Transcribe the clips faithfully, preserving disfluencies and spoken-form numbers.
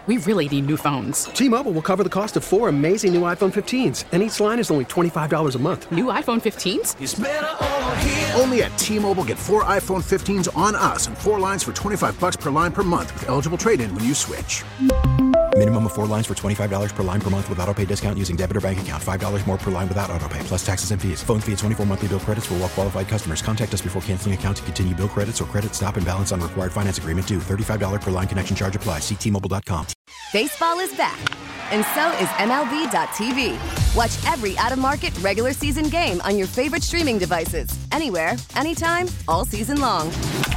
We really need new phones. T-Mobile will cover the cost of four amazing new iPhone fifteens, and each line is only twenty-five dollars a month. New iPhone fifteens? It's better over here. Only at T-Mobile, get four iPhone fifteens on us and four lines for twenty-five dollars per line per month with eligible trade-in when you switch. Minimum of four lines for twenty-five dollars per line per month with autopay discount using debit or bank account. five dollars more per line without autopay, plus taxes and fees. Phone fee at twenty-four monthly bill credits for well-qualified customers. Contact us before canceling account to continue bill credits or credit stop and balance on required finance agreement due. thirty-five dollars per line connection charge applies. See T Mobile dot com. Baseball is back, and so is M L B dot T V. Watch every out-of-market regular season game on your favorite streaming devices. Anywhere, anytime, all season long.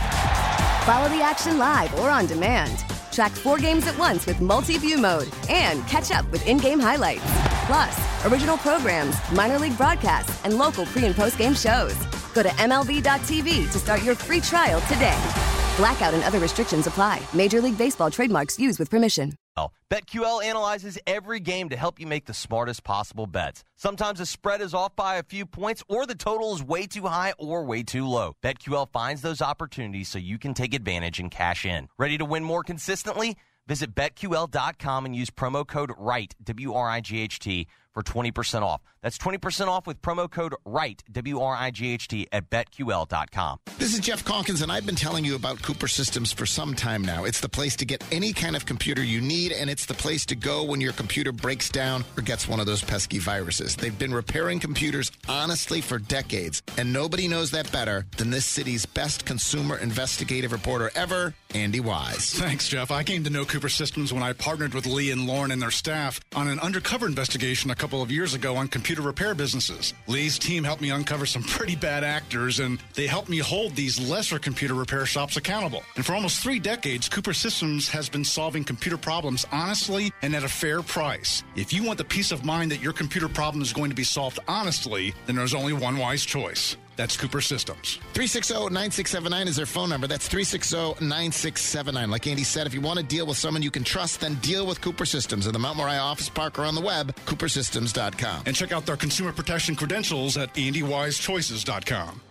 Follow the action live or on demand. Track four games at once with multi-view mode and catch up with in-game highlights. Plus, original programs, minor league broadcasts, and local pre- and post-game shows. Go to M L B dot T V to start your free trial today. Blackout and other restrictions apply. Major League Baseball trademarks used with permission. BetQL analyzes every game to help you make the smartest possible bets. Sometimes the spread is off by a few points, or the total is way too high or way too low. BetQL finds those opportunities so you can take advantage and cash in. Ready to win more consistently? Visit Bet Q L dot com and use promo code WRIGHT, W R I G H T, for twenty percent off. That's twenty percent off with promo code WRIGHT, W R I G H T, at Bet Q L dot com. This is Jeff Calkins, and I've been telling you about Cooper Systems for some time now. It's the place to get any kind of computer you need, and it's the place to go when your computer breaks down or gets one of those pesky viruses. They've been repairing computers honestly for decades, and nobody knows that better than this city's best consumer investigative reporter ever, Andy Wise. Thanks, Jeff. I came to know Cooper Systems when I partnered with Lee and Lauren and their staff on an undercover investigation a couple of years ago on computer repair businesses. Lee's team helped me uncover some pretty bad actors, and they helped me hold these lesser computer repair shops accountable. And for almost three decades, Cooper Systems has been solving computer problems honestly and at a fair price. If you want the peace of mind that your computer problem is going to be solved honestly, then there's only one wise choice. That's Cooper Systems. three six zero, nine six seven nine is their phone number. That's three six zero, nine six seven nine. Like Andy said, if you want to deal with someone you can trust, then deal with Cooper Systems in the Mount Moriah Office Park or on the web, cooper systems dot com. And check out their consumer protection credentials at andy wise choices dot com.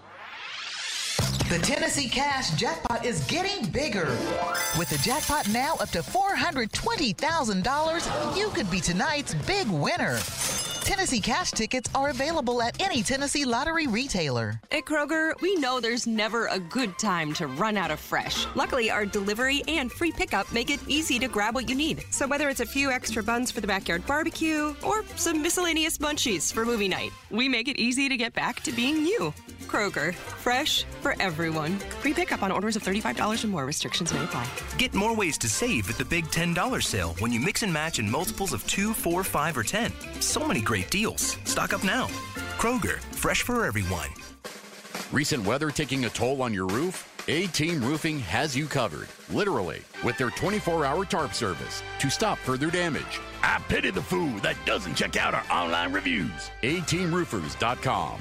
The Tennessee Cash Jackpot is getting bigger. With the jackpot now up to four hundred twenty thousand dollars, you could be tonight's big winner. Tennessee Cash tickets are available at any Tennessee Lottery retailer. At Kroger, we know there's never a good time to run out of fresh. Luckily, our delivery and free pickup make it easy to grab what you need. So whether it's a few extra buns for the backyard barbecue or some miscellaneous munchies for movie night, we make it easy to get back to being you. Kroger, fresh for everyone. Free pickup on orders of thirty-five dollars or more. Restrictions may apply. Get more ways to save at the big ten dollars sale when you mix and match in multiples of two, four, five, or ten. So many great deals. Stock up now. Kroger, fresh for everyone. Recent weather taking a toll on your roof? A-Team Roofing has you covered, literally, with their twenty-four hour tarp service to stop further damage. I pity the fool that doesn't check out our online reviews. A team roofers dot com.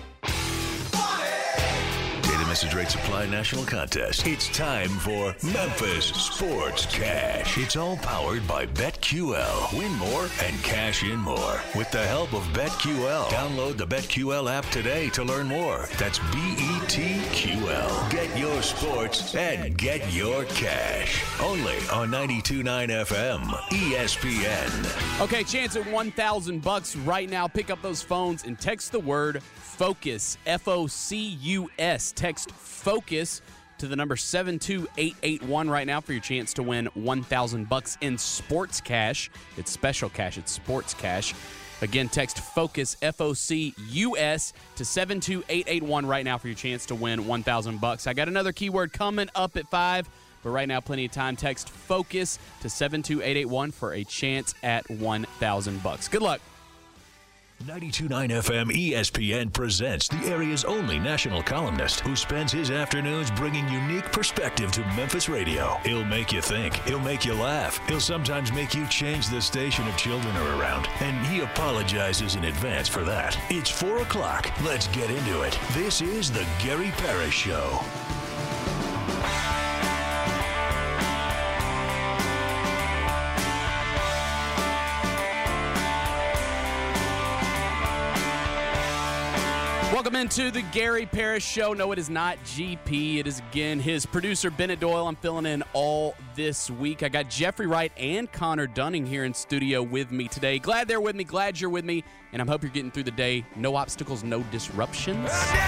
Message Rate Supply National Contest. It's time for Memphis Sports Cash. It's all powered by BetQL. Win more and cash in more with the help of BetQL. Download the BetQL app today to learn more. That's B E T Q L. Get your sports and get your cash. Only on ninety-two point nine F M, E S P N. Okay, chance at one thousand bucks right now. Pick up those phones and text the word FOCUS, F O C U S. Text FOCUS to the number seven two eight eight one right now for your chance to win one thousand bucks in sports cash. It's special cash. It's sports cash. Again, text FOCUS, F O C U S, to seven two eight eight one right now for your chance to win one thousand bucks. I got another keyword coming up at five, but right now, plenty of time. Text FOCUS to seven two eight eight one for a chance at one thousand bucks. Good luck. ninety-two point nine F M E S P N presents the area's only national columnist who spends his afternoons bringing unique perspective to Memphis radio. He'll make you think. He'll make you laugh. He'll sometimes make you change the station if children are around. And he apologizes in advance for that. It's four o'clock. Let's get into it. This is the Gary Parrish Show. Welcome Welcome into the Gary Parrish Show. No, it is not G P. It is, again, his producer, Bennett Doyle. I'm filling in all this week. I got Jeffrey Wright and Connor Dunning here in studio with me today. Glad they're with me. Glad you're with me. And I hope you're getting through the day. No obstacles, no disruptions.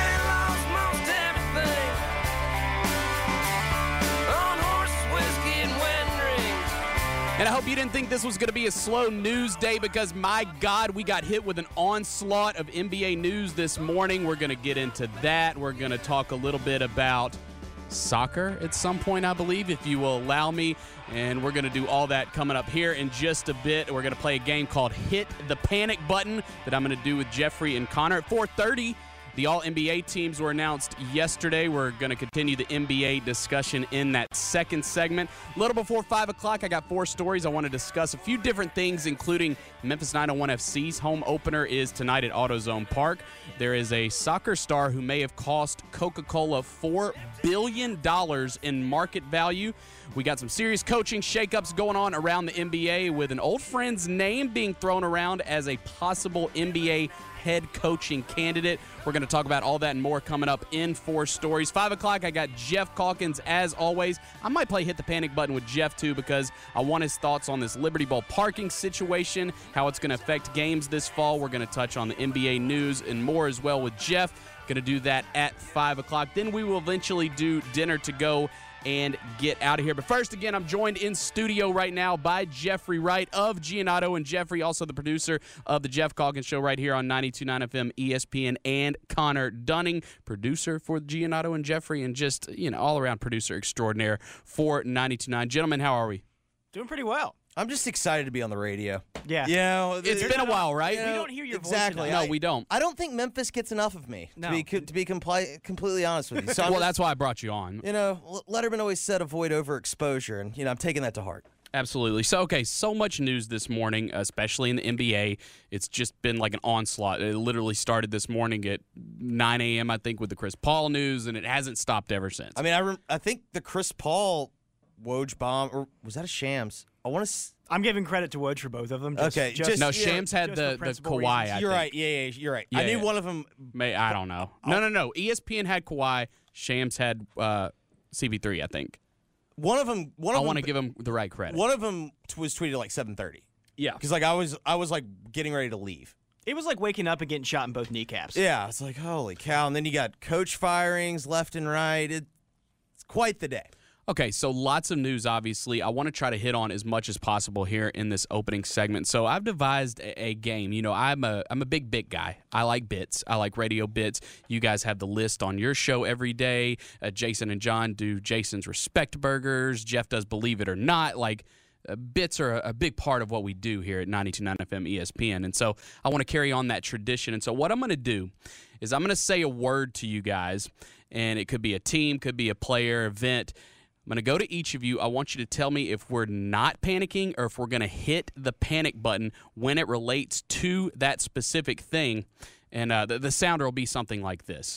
And I hope you didn't think this was going to be a slow news day because, my God, we got hit with an onslaught of N B A news this morning. We're going to get into that. We're going to talk a little bit about soccer at some point, I believe, if you will allow me. And we're going to do all that coming up here in just a bit. We're going to play a game called Hit the Panic Button that I'm going to do with Jeffrey and Connor at four thirty. The All-N B A teams were announced yesterday. We're going to continue the N B A discussion in that second segment. A little before five o'clock, I got four stories. I want to discuss a few different things, including Memphis nine oh one F C's home opener is tonight at AutoZone Park. There is a soccer star who may have cost Coca-Cola four billion dollars in market value. We got some serious coaching shakeups going on around the N B A with an old friend's name being thrown around as a possible N B A head coaching candidate. We're going to talk about all that and more coming up in four stories. Five o'clock, I got Jeff Calkins as always. I might play Hit the Panic Button with Jeff too because I want his thoughts on this Liberty Bowl parking situation, how it's going to affect games this fall. We're going to touch on the N B A news and more as well with Jeff. Going to do that at five o'clock. Then we will eventually do Dinner to Go and get out of here. But first, again, I'm joined in studio right now by Jeffrey Wright of Giannotto and Jeffrey, also the producer of the Jeff Calkins Show right here on ninety-two point nine F M E S P N, and Connor Dunning, producer for Giannotto and Jeffrey, and just, you know, all-around producer extraordinaire for ninety-two point nine. Gentlemen, how are we? Doing pretty well. I'm just excited to be on the radio. Yeah. You know, it's been a while, right? We don't hear your exactly. voice. No, I, we don't. I don't think Memphis gets enough of me, No. to be, to be compli- completely honest with you. So I'm well, just- that's why I brought you on. You know, Letterman always said avoid overexposure, and, you know, I'm taking that to heart. Absolutely. So, okay, so much news this morning, especially in the N B A. It's just been like an onslaught. It literally started this morning at nine a.m., I think, with the Chris Paul news, and it hasn't stopped ever since. I mean, I, rem- I think the Chris Paul Woj bomb, or was that a Shams? I want to. S- I'm giving credit to Woj for both of them. Just, okay, just, just, no, yeah, Shams had just the, for the principal Kawhi, reasons. I You're think. right. Yeah, yeah, you're right. Yeah, I knew yeah. one of them. May, I don't know. No, no, no. E S P N had Kawhi. Shams had uh, C P three, I think. One of them. One of I want to them, give him the right credit. One of them t- was tweeted at like seven thirty. Yeah. Because like I was, I was like getting ready to leave. It was like waking up and getting shot in both kneecaps. Yeah, it's like holy cow, and then you got coach firings left and right. It, it's quite the day. Okay, so lots of news, obviously. I want to try to hit on as much as possible here in this opening segment. So I've devised a, a game. You know, I'm a I'm a big bit guy. I like bits. I like radio bits. You guys have the list on your show every day. Uh, Jason and John do Jason's Respect Burgers. Jeff does Believe It or Not. Like, uh, bits are a, a big part of what we do here at ninety-two point nine F M E S P N. And so I want to carry on that tradition. And so what I'm going to do is I'm going to say a word to you guys, and it could be a team, could be a player, event. I'm going to go to each of you. I want you to tell me if we're not panicking or if we're going to hit the panic button when it relates to that specific thing. And uh, the, the sounder will be something like this.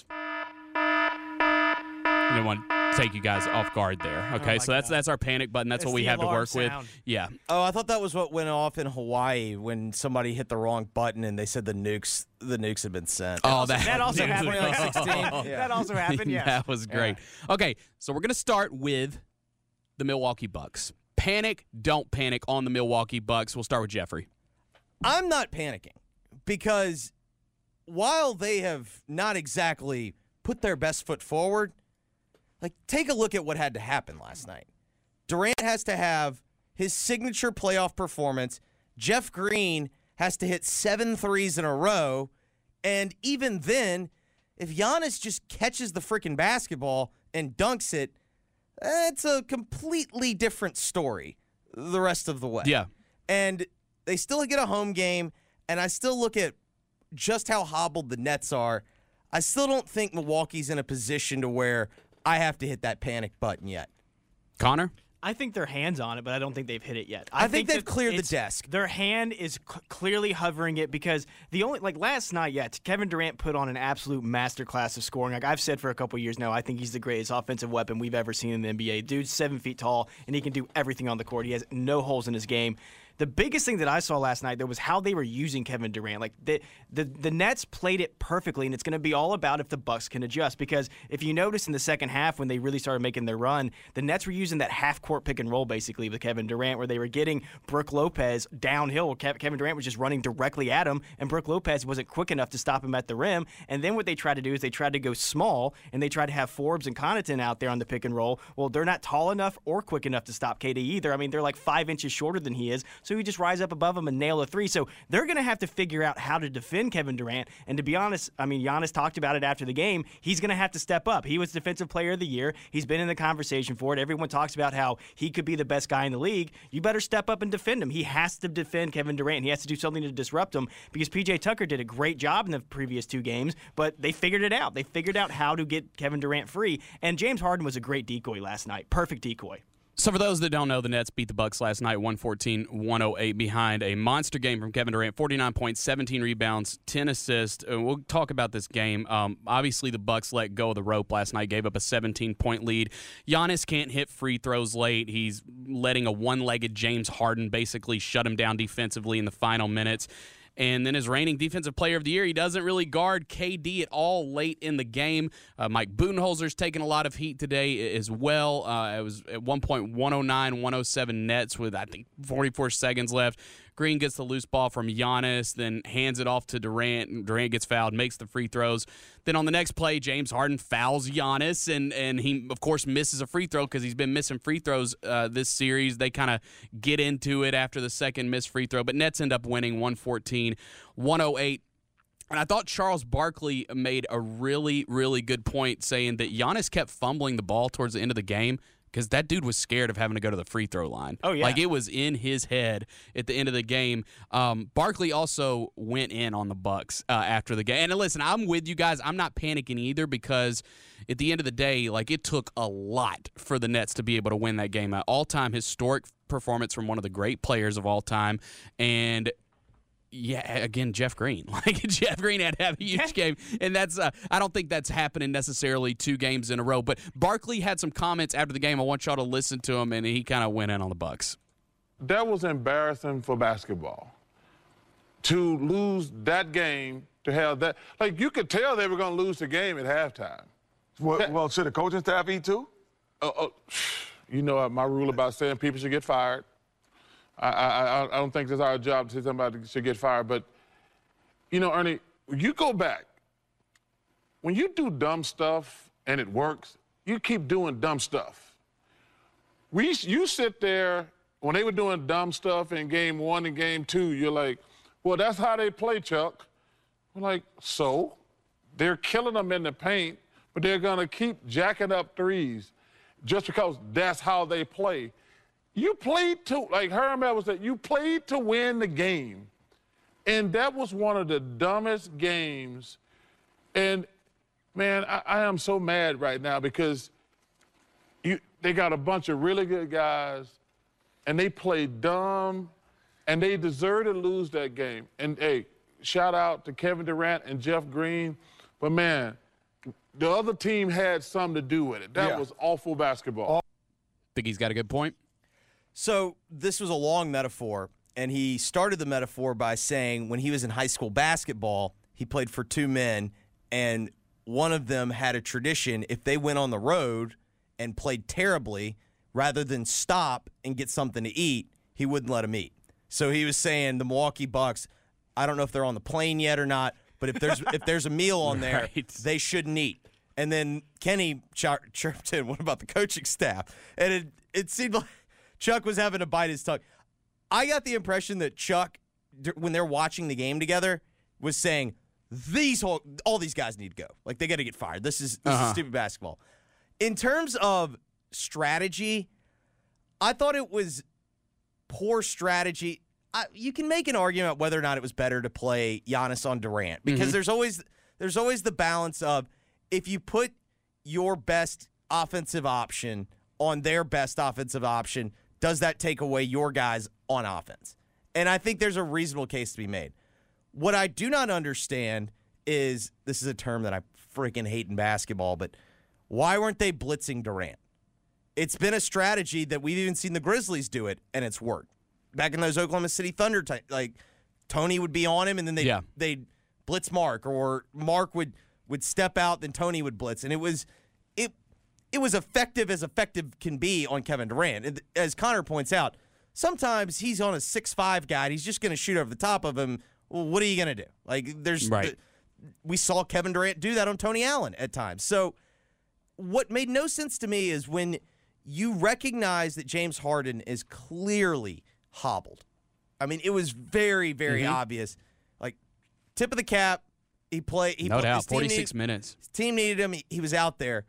I didn't want to take you guys off guard there. Okay, Oh so that's God. that's our panic button. That's It's what we the have to alarm work sound. with. Yeah. Oh, I thought that was what went off in Hawaii when somebody hit the wrong button and they said the nukes the nukes had been sent. Oh, that, That also dude. happened in like sixteen. Yeah. That also happened, yes. That was great. Okay, so we're going to start with the Milwaukee Bucks. Panic, don't panic on the Milwaukee Bucks. We'll start with Jeffrey. I'm not panicking because while they have not exactly put their best foot forward, like take a look at what had to happen last night. Durant has to have his signature playoff performance. Jeff Green has to hit seven threes in a row. And even then, if Giannis just catches the freaking basketball and dunks it, it's a completely different story the rest of the way. Yeah. And they still get a home game, and I still look at just how hobbled the Nets are. I still don't think Milwaukee's in a position to where I have to hit that panic button yet. Connor? I think their hand's on it, but I don't think they've hit it yet. I, I think, think they've that cleared the desk. Their hand is c- clearly hovering it because the only, like last night, yeah, Kevin Durant put on an absolute masterclass of scoring. Like I've said for a couple years now, I think he's the greatest offensive weapon we've ever seen in the N B A. Dude's seven feet tall, and he can do everything on the court. He has no holes in his game. The biggest thing that I saw last night, though, was how they were using Kevin Durant. Like, the the, the Nets played it perfectly, and it's going to be all about if the Bucks can adjust. Because if you notice in the second half when they really started making their run, the Nets were using that half-court pick and roll, basically, with Kevin Durant, where they were getting Brook Lopez downhill. Kevin Durant was just running directly at him, and Brook Lopez wasn't quick enough to stop him at the rim. And then what they tried to do is they tried to go small, and they tried to have Forbes and Connaughton out there on the pick and roll. Well, they're not tall enough or quick enough to stop K D either. I mean, they're like five inches shorter than he is, so he just rise up above him and nail a three. So they're going to have to figure out how to defend Kevin Durant. And to be honest, I mean, Giannis talked about it after the game. He's going to have to step up. He was Defensive Player of the Year. He's been in the conversation for it. Everyone talks about how he could be the best guy in the league. You better step up and defend him. He has to defend Kevin Durant. He has to do something to disrupt him because P J Tucker did a great job in the previous two games, but they figured it out. They figured out how to get Kevin Durant free. And James Harden was a great decoy last night. Perfect decoy. So for those that don't know, the Nets beat the Bucks last night one fourteen to one oh eight behind a monster game from Kevin Durant, forty-nine points, seventeen rebounds, ten assists. And we'll talk about this game. Um, obviously, the Bucks let go of the rope last night, gave up a seventeen-point lead. Giannis can't hit free throws late. He's letting a one-legged James Harden basically shut him down defensively in the final minutes. And then his reigning Defensive Player of the Year, he doesn't really guard K D at all late in the game. Uh, Mike Budenholzer's taking a lot of heat today as well. Uh, it was at one point one oh nine, one oh seven Nets with, I think, forty-four seconds left. Green gets the loose ball from Giannis, then hands it off to Durant. Durant gets fouled, makes the free throws. Then on the next play, James Harden fouls Giannis, and, and he, of course, misses a free throw because he's been missing free throws uh, this series. They kind of get into it after the second missed free throw, but Nets end up winning one fourteen to one oh eight. And I thought Charles Barkley made a really, really good point saying that Giannis kept fumbling the ball towards the end of the game because that dude was scared of having to go to the free throw line. Oh, yeah. Like, it was in his head at the end of the game. Um, Barkley also went in on the Bucks uh, after the game. And listen, I'm with you guys. I'm not panicking either because at the end of the day, like, it took a lot for the Nets to be able to win that game. An all-time historic performance from one of the great players of all time. And yeah, again, Jeff Green. Like, Jeff Green had to have a huge game, and that's uh, I don't think that's happening necessarily two games in a row. But Barkley had some comments after the game. I want y'all to listen to him, and he kind of went in on the Bucks. That was embarrassing for basketball. To lose that game, to have that. Like, you could tell they were going to lose the game at halftime. Well, that, well should the coaching staff eat too? Uh, uh, you know my rule about saying people should get fired. I, I, I don't think it's our job to say somebody should get fired, but, you know, Ernie, you go back. When you do dumb stuff and it works, you keep doing dumb stuff. We, you sit there, when they were doing dumb stuff in game one and game two, you're like, well, that's how they play, Chuck. We're like, so? They're killing them in the paint, but they're going to keep jacking up threes just because that's how they play. You played to, like Herman was saying, you played to win the game. And that was one of the dumbest games. And, man, I, I am so mad right now because you, they got a bunch of really good guys, and they played dumb, and they deserve to lose that game. And, hey, shout out to Kevin Durant and Jeff Green. But, man, the other team had something to do with it. That yeah. was awful basketball. Think he's got a good point? So this was a long metaphor, and he started the metaphor by saying when he was in high school basketball, he played for two men, and one of them had a tradition. If they went on the road and played terribly, rather than stop and get something to eat, he wouldn't let them eat. So he was saying the Milwaukee Bucks, I don't know if they're on the plane yet or not, but if there's if there's a meal on there, right. they shouldn't eat. And then Kenny chir- chirped in, what about the coaching staff? And it, it seemed like Chuck was having to bite his tongue. I got the impression that Chuck, when they're watching the game together, was saying, "These whole, all these guys need to go. Like, they got to get fired. This is this uh-huh. is stupid basketball." In terms of strategy, I thought it was poor strategy. I, you can make an argument about whether or not it was better to play Giannis on Durant because mm-hmm. there's always there's always the balance of if you put your best offensive option on their best offensive option, does that take away your guys on offense? And I think there's a reasonable case to be made. What I do not understand is, this is a term that I freaking hate in basketball, but why weren't they blitzing Durant? It's been a strategy that we've even seen the Grizzlies do it, and it's worked. back in those Oklahoma City Thunder, ty- like Tony would be on him, and then they Yeah. they'd blitz Mark, or Mark would would step out, then Tony would blitz, and it was it it was effective as effective can be on Kevin Durant. And as Connor points out, sometimes he's on a six five guy, and he's just going to shoot over the top of him. Well, what are you going to do? Like, there's Right. we saw Kevin Durant do that on Tony Allen at times. So what made no sense to me is when you recognize that James Harden is clearly hobbled. I mean, it was very, very Mhm. obvious. Like, tip of the cap, he played. He No put- doubt, his team forty-six needed- minutes. His team needed him. He, he was out there.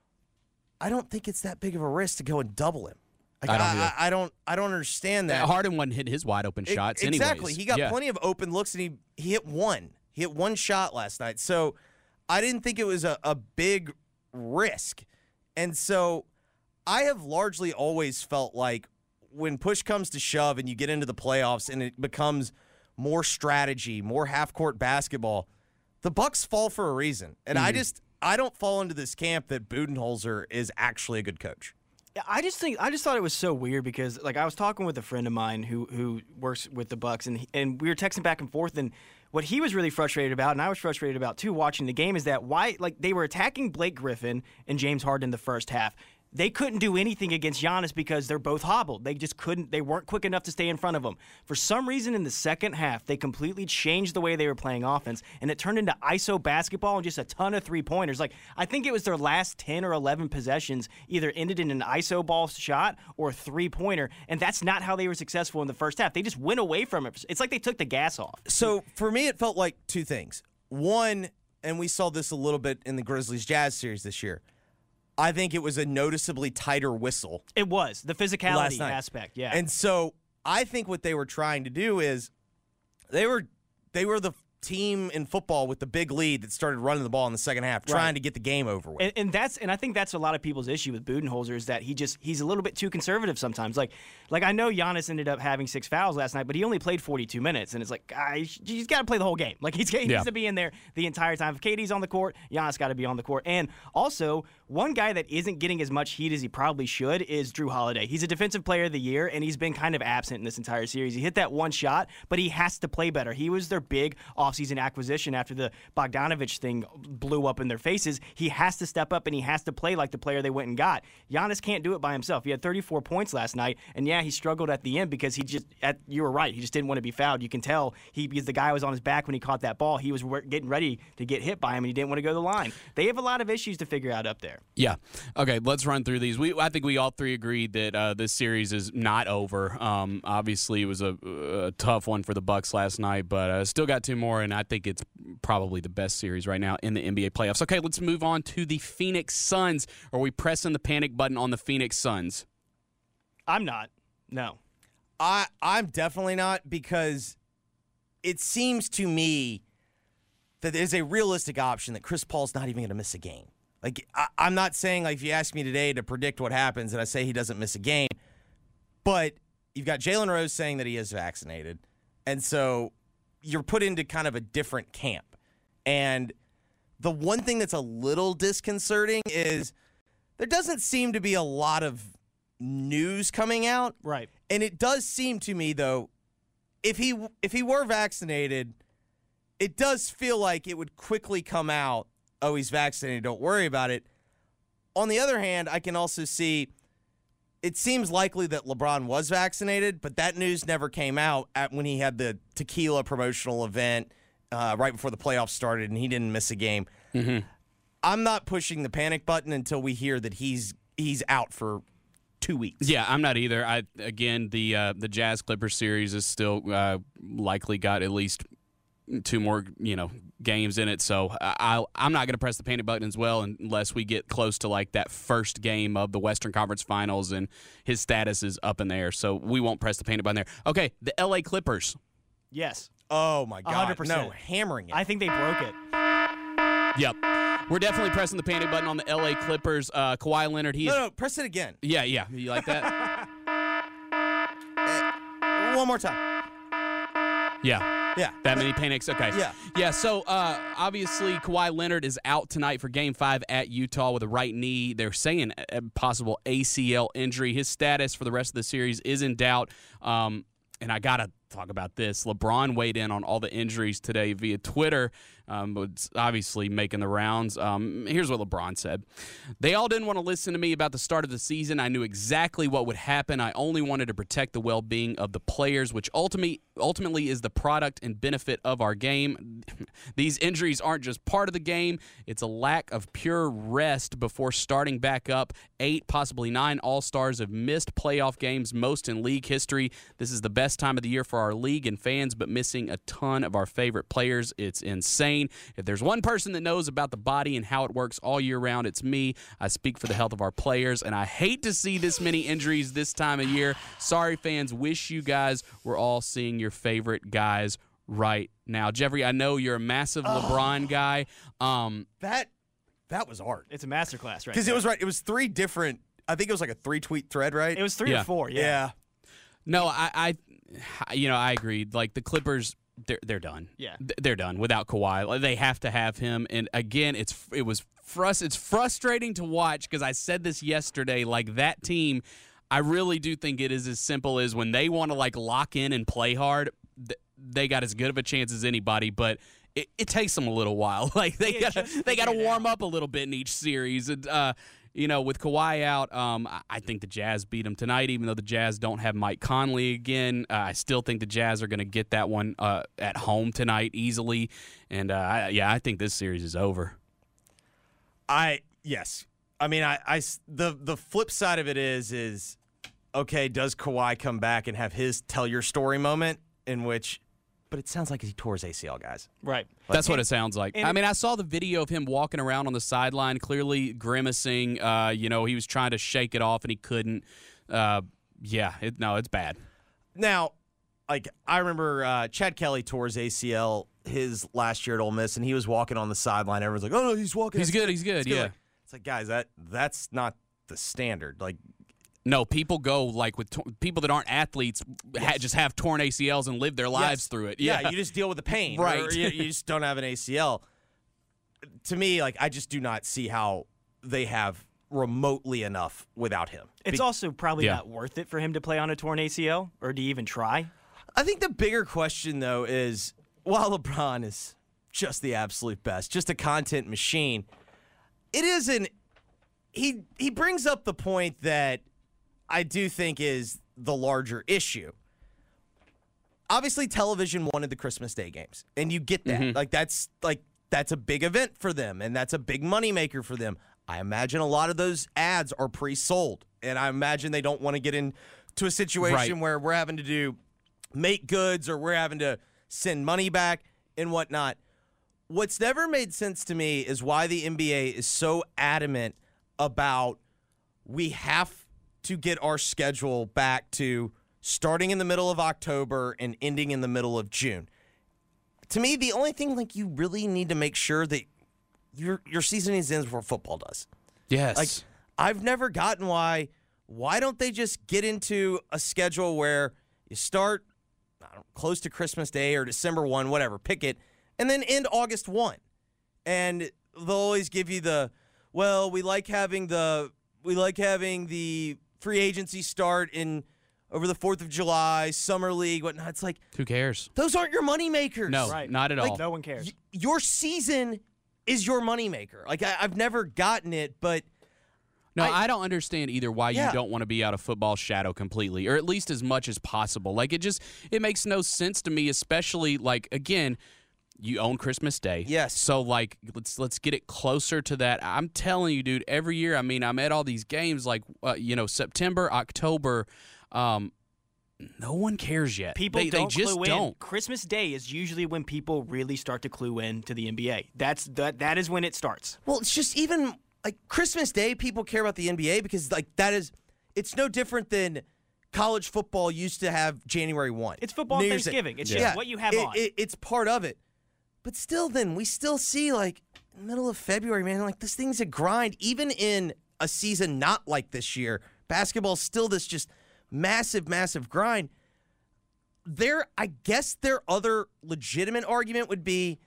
I don't think it's that big of a risk to go and double him. Like, I don't I, either. I, I don't. I don't understand that. Harden wasn't hitting his wide open E- shots Exactly. anyways. He got Yeah. plenty of open looks, and he he hit one. He hit one shot last night. So I didn't think it was a, a big risk. And so I have largely always felt like when push comes to shove and you get into the playoffs and it becomes more strategy, more half-court basketball, the Bucks fall for a reason. And I Mhm. just I don't fall into this camp that Budenholzer is actually a good coach. Yeah, I just think I just thought it was so weird because like I was talking with a friend of mine who who works with the Bucks and he, and we were texting back and forth, and what he was really frustrated about and I was frustrated about too watching the game is that why like they were attacking Blake Griffin and James Harden in the first half. They couldn't do anything against Giannis because they're both hobbled. They just couldn't. They weren't quick enough to stay in front of him. For some reason, in the second half, they completely changed the way they were playing offense, and it turned into I S O basketball and just a ton of three-pointers. Like I think it was their last ten or eleven possessions either ended in an I S O ball shot or a three-pointer, and that's not how they were successful in the first half. They just went away from it. It's like they took the gas off. So for me, it felt like two things. One, and we saw this a little bit in the Grizzlies Jazz series this year, I think it was a noticeably tighter whistle. It was. The last physicality night. aspect, yeah. And so I think what they were trying to do is they were they were the team in football with the big lead that started running the ball in the second half, trying Right. to get the game over with. And, and that's and I think that's a lot of people's issue with Budenholzer is that he just he's a little bit too conservative sometimes. Like like I know Giannis ended up having six fouls last night, but he only played forty-two minutes, and it's like guys, he's got to play the whole game. Like he's he Yeah. needs to be in there the entire time. If K D's on the court, Giannis got to be on the court. And also, one guy that isn't getting as much heat as he probably should is Drew Holiday. He's a defensive player of the year, and he's been kind of absent in this entire series. He hit that one shot, but he has to play better. He was their big offseason acquisition after the Bogdanovich thing blew up in their faces. He has to step up, and he has to play like the player they went and got. Giannis can't do it by himself. He had thirty-four points last night, and yeah, he struggled at the end because he just, at, you were right, he just didn't want to be fouled. You can tell he because the guy was on his back when he caught that ball. He was getting ready to get hit by him, and he didn't want to go to the line. They have a lot of issues to figure out up there. Yeah. Okay, let's run through these. We I think we all three agreed that uh, this series is not over. Um, obviously, it was a, a tough one for the Bucks last night, but uh, still got two more, and I think it's probably the best series right now in the N B A playoffs. Okay, let's move on to the Phoenix Suns. Are we pressing the panic button on the Phoenix Suns? I'm not. No. I I'm definitely not, because it seems to me that there's a realistic option that Chris Paul's not even going to miss a game. Like I, I'm not saying, like, if you ask me today to predict what happens, and I say he doesn't miss a game, but you've got Jalen Rose saying that he is vaccinated, and so you're put into kind of a different camp. And the one thing that's a little disconcerting is there doesn't seem to be a lot of news coming out. Right. And it does seem to me, though, if he if he were vaccinated, it does feel like it would quickly come out, oh, he's vaccinated, don't worry about it. On the other hand, I can also see it seems likely that LeBron was vaccinated, but that news never came out at when he had the tequila promotional event uh, right before the playoffs started, and he didn't miss a game. Mm-hmm. I'm not pushing the panic button until we hear that he's he's out for two weeks. Yeah, I'm not either. I again, the uh, the Jazz Clippers series is still uh, likely got at least two more, you know, games in it. So I, I'm not going to press the panic button as well unless we get close to like that first game of the Western Conference Finals and his status is up in the air. So we won't press the panic button there. Okay, the L A Clippers. Yes. Oh my God. one hundred percent. No, hammering it. I think they broke it. Yep. We're definitely pressing the panic button on the L A Clippers. Uh, Kawhi Leonard, he no, is... no, press it again. Yeah, yeah. You like that? uh, one more time. Yeah. Yeah. That many panics? Okay. Yeah. Yeah, so uh, obviously Kawhi Leonard is out tonight for Game five at Utah with a right knee. They're saying a possible A C L injury. His status for the rest of the series is in doubt. Um, and I got to talk about this. LeBron weighed in on all the injuries today via Twitter. Um, it's obviously making the rounds. Um, here's what LeBron said. They all didn't want to listen to me about the start of the season. I knew exactly what would happen. I only wanted to protect the well-being of the players, which ultimately, ultimately is the product and benefit of our game. These injuries aren't just part of the game. It's a lack of pure rest before starting back up. Eight, possibly nine All-Stars have missed playoff games, most in league history. This is the best time of the year for our league and fans, but missing a ton of our favorite players. It's insane. If there's one person that knows about the body and how it works all year round, it's me. I speak for the health of our players, and I hate to see this many injuries this time of year. Sorry, fans. Wish you guys were all seeing your favorite guys right now. Jeffrey, I know you're a massive oh, LeBron guy. Um, that that was art. It's a masterclass, right? Because it was right. It was three different. I think it was like a three-tweet thread, right? It was three yeah. or four. Yeah. yeah. No, I, I, you know, I agreed. Like the Clippers. They're they're done. Yeah, they're done without Kawhi. They have to have him. And again, it's it was frust- It's frustrating to watch because I said this yesterday. Like that team, I really do think it is as simple as when they want to like lock in and play hard, they got as good of a chance as anybody. But it, it takes them a little while. Like they got they got to warm up a little bit in each series. And, uh, You know, with Kawhi out, um, I think the Jazz beat them tonight, even though the Jazz don't have Mike Conley again. Uh, I still think the Jazz are going to get that one uh, at home tonight easily. And, uh, I, yeah, I think this series is over. I yes. I mean, I, I the, the flip side of it is, is, okay, does Kawhi come back and have his tell your story moment in which – but it sounds like he tore his A C L, guys. Right. Like, That's what it sounds like. I mean, I saw the video of him walking around on the sideline, clearly grimacing. Uh, you know, he was trying to shake it off, and he couldn't. Uh, yeah, it, no, it's bad. Now, like, I remember uh, Chad Kelly tore his A C L his last year at Ole Miss, and he was walking on the sideline. Everyone's like, oh, no, he's walking. He's good, he's good, he's good. yeah. Like, it's like, guys, that that's not the standard. Like, No, people go like with to- people that aren't athletes ha- just have torn A C Ls and live their lives yes. through it. Yeah. Yeah. you just deal with the pain. Right. Or you, you just don't have an A C L. To me, like, I just do not see how they have remotely enough without him. It's Be- also probably Yeah. not worth it for him to play on a torn A C L, or do you even try? I think the bigger question, though, is while LeBron is just the absolute best, just a content machine, it is an he he brings up the point that I do think is the larger issue. Obviously, television wanted the Christmas Day games, and you get that. Mm-hmm. Like that's like that's a big event for them, and that's a big moneymaker for them. I imagine a lot of those ads are pre-sold, and I imagine they don't want to get into a situation Right. where we're having to do make goods or we're having to send money back and whatnot. What's never made sense to me is why the N B A is so adamant about we have to get our schedule back to starting in the middle of October and ending in the middle of June. To me, the only thing like you really need to make sure that your your season ends before football does. Yes. Like I've never gotten why why don't they just get into a schedule where you start I don't know, close to Christmas Day or December first, whatever, pick it, and then end August first. And they'll always give you the well, we like having the we like having the free agency start in over the fourth of July, summer league, whatnot. It's like, who cares? Those aren't your moneymakers. No, right. not at like, all. No one cares. Y- your season is your moneymaker. Like, I- I've never gotten it, but. No, I, I don't understand either why Yeah. you don't want to be out of football shadow completely, or at least as much as possible. Like, it just, it makes no sense to me, especially, like, again, you own Christmas Day. Yes. So, like, let's let's get it closer to that. I'm telling you, dude, every year, I mean, I'm at all these games, like, uh, you know, September, October, um, no one cares yet. People they, don't they just clue don't. in. Christmas Day is usually when people really start to clue in to the N B A. That's that. That is when it starts. Well, it's just even, like, Christmas Day, people care about the N B A because, like, that is, it's no different than college football used to have January first. It's football New and Year's Day. Thanksgiving. It's Yeah. just what you have It- on. it- it's part of it. But still, then, we still see, like, in the middle of February, man, like, this thing's a grind. Even in a season not like this year, basketball's still this just massive, massive grind. There, I guess their other legitimate argument would be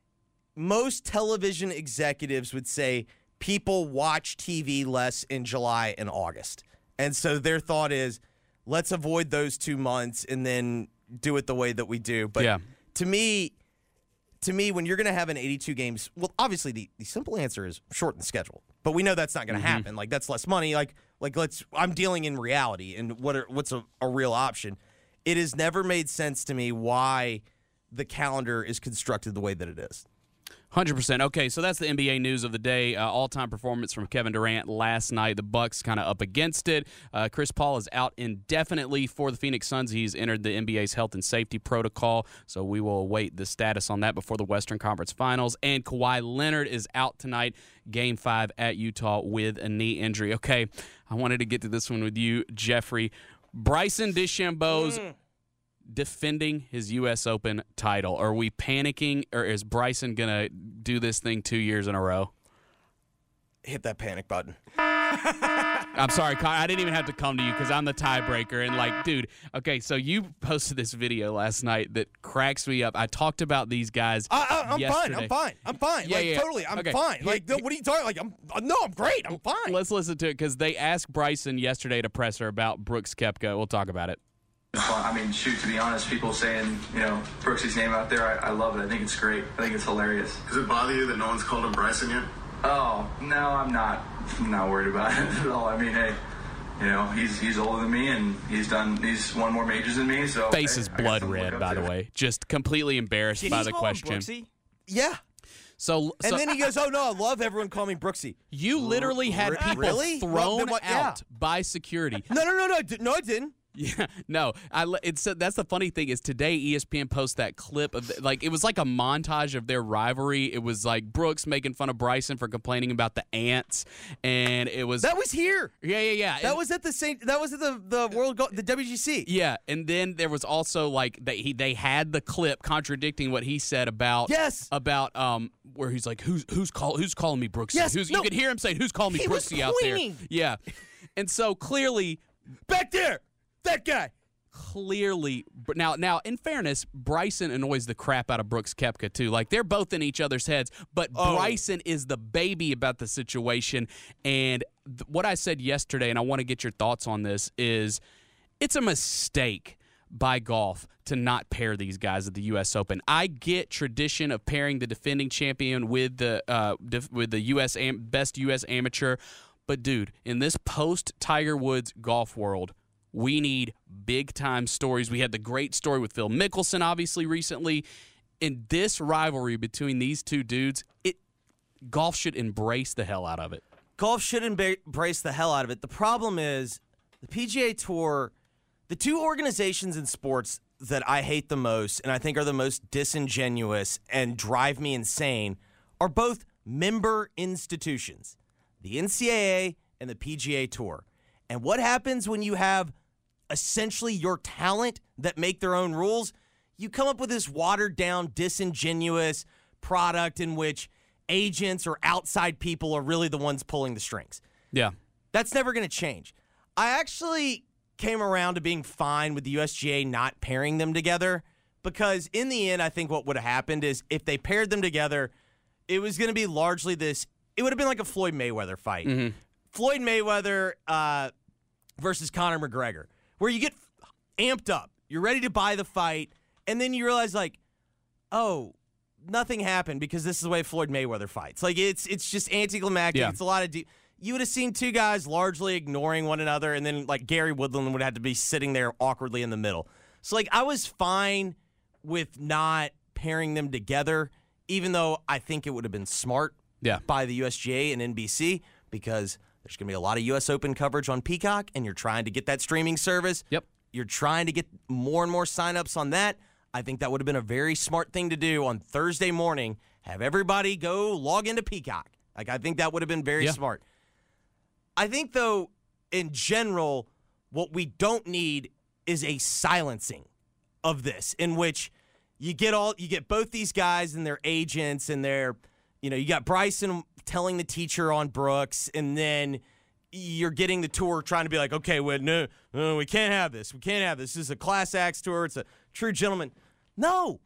most television executives would say people watch T V less in July and August. And so their thought is, let's avoid those two months and then do it the way that we do. But yeah. to me, to me, when you're going to have an eighty-two games, well, obviously the, the simple answer is shorten the schedule. But we know that's not going to Mm-hmm. happen. Like that's less money. Like like let's. I'm dealing in reality and what are, what's a, a real option. It has never made sense to me why the calendar is constructed the way that it is. one hundred percent. Okay, so that's the N B A news of the day. Uh, all-time performance from Kevin Durant last night. The Bucks kind of up against it. Uh, Chris Paul is out indefinitely for the Phoenix Suns. He's entered the N B A's health and safety protocol, so we will await the status on that before the Western Conference Finals. And Kawhi Leonard is out tonight, Game five at Utah with a knee injury. Okay, I wanted to get to this one with you, Jeffrey. Bryson DeChambeau's mm. defending his U S Open title. Are we panicking, or is Bryson going to do this thing two years in a row? Hit that panic button. I'm sorry, Kyle, I didn't even have to come to you because I'm the tiebreaker. And, like, dude, okay, so you posted this video last night that cracks me up. I talked about these guys I, I, I'm yesterday. fine. I'm fine. I'm fine. Yeah, like, yeah. totally. I'm Okay. fine. Here- Like, what are you talking Like, I'm no, I'm great. I'm fine. Let's listen to it because they asked Bryson yesterday to presser about Brooks Koepka. We'll talk about it. I mean, shoot, to be honest, people saying, you know, Brooksy's name out there, I, I love it. I think it's great. I think it's hilarious. Does it bother you that no one's called him Bryson yet? Oh, no, I'm not I'm not worried about it at all. I mean, hey, you know, he's he's older than me, and he's done, he's won more majors than me, so. Face hey, is I got blood something to look red, up by to. the way. Just completely embarrassed Did by he the call him question. Brooksy? Yeah. So, And so then he goes, oh, no, I love everyone calling me Brooksy. you literally had Re- people really? thrown What- what- yeah. out by security. No, no, no, no. d- No, I didn't. Yeah, no, I le- it's that's the funny thing is today E S P N posted that clip of the, like it was like a montage of their rivalry. It was like Brooks making fun of Bryson for complaining about the ants, and it was That was here. yeah, yeah, yeah. That And- was at the Saint. That was at the the World Go- the W G C. yeah, and then there was also like that he they had the clip contradicting what he said about Yes. about um where he's like who's who's call who's calling me Brooksy? Yes, Who's, no. you could hear him saying who's calling me He was Brooksy out there? pointing. Yeah, and so clearly. Back there, that guy. Clearly, now, now, in fairness, Bryson annoys the crap out of Brooks Koepka too. Like they're both in each other's heads, but Oh. Bryson is the baby about the situation. And th- what I said yesterday, and I want to get your thoughts on this, is it's a mistake by golf to not pair these guys at the U S Open. I get tradition of pairing the defending champion with the uh, def- with the U S am- best U S amateur, but dude, in this post Tiger Woods golf world. We need big-time stories. We had the great story with Phil Mickelson, obviously, recently. In this rivalry between these two dudes, it golf should embrace the hell out of it. Golf should emba- embrace the hell out of it. The problem is the P G A Tour, the two organizations in sports that I hate the most and I think are the most disingenuous and drive me insane are both member institutions, the N C double A and the P G A Tour. And what happens when you have essentially your talent that make their own rules? You come up with this watered-down, disingenuous product in which agents or outside people are really the ones pulling the strings. Yeah. That's never going to change. I actually came around to being fine with the U S G A not pairing them together because in the end, I think what would have happened is if they paired them together, it was going to be largely this, it would have been like a Floyd Mayweather fight. Mm-hmm. Floyd Mayweather uh, versus Conor McGregor, where you get amped up. You're ready to buy the fight, and then you realize, like, oh, nothing happened because this is the way Floyd Mayweather fights. Like, it's it's just anticlimactic. Yeah. It's a lot of... De- you would have seen two guys largely ignoring one another, and then, like, Gary Woodland would have to be sitting there awkwardly in the middle. So, like, I was fine with not pairing them together, even though I think it would have been smart yeah. by the U S G A and N B C because... there's going to be a lot of U S Open coverage on Peacock, and you're trying to get that streaming service. Yep. You're trying to get more and more signups on that. I think that would have been a very smart thing to do on Thursday morning. Have everybody go log into Peacock. Like, I think that would have been very Yeah. smart. I think, though, in general, what we don't need is a silencing of this, in which you get all you get both these guys and their agents and their, you know, you got Bryson telling the teacher on Brooks, and then you're getting the tour trying to be like, okay, well, no, no, we can't have this. We can't have this. This is a class acts tour. It's a true gentleman. No.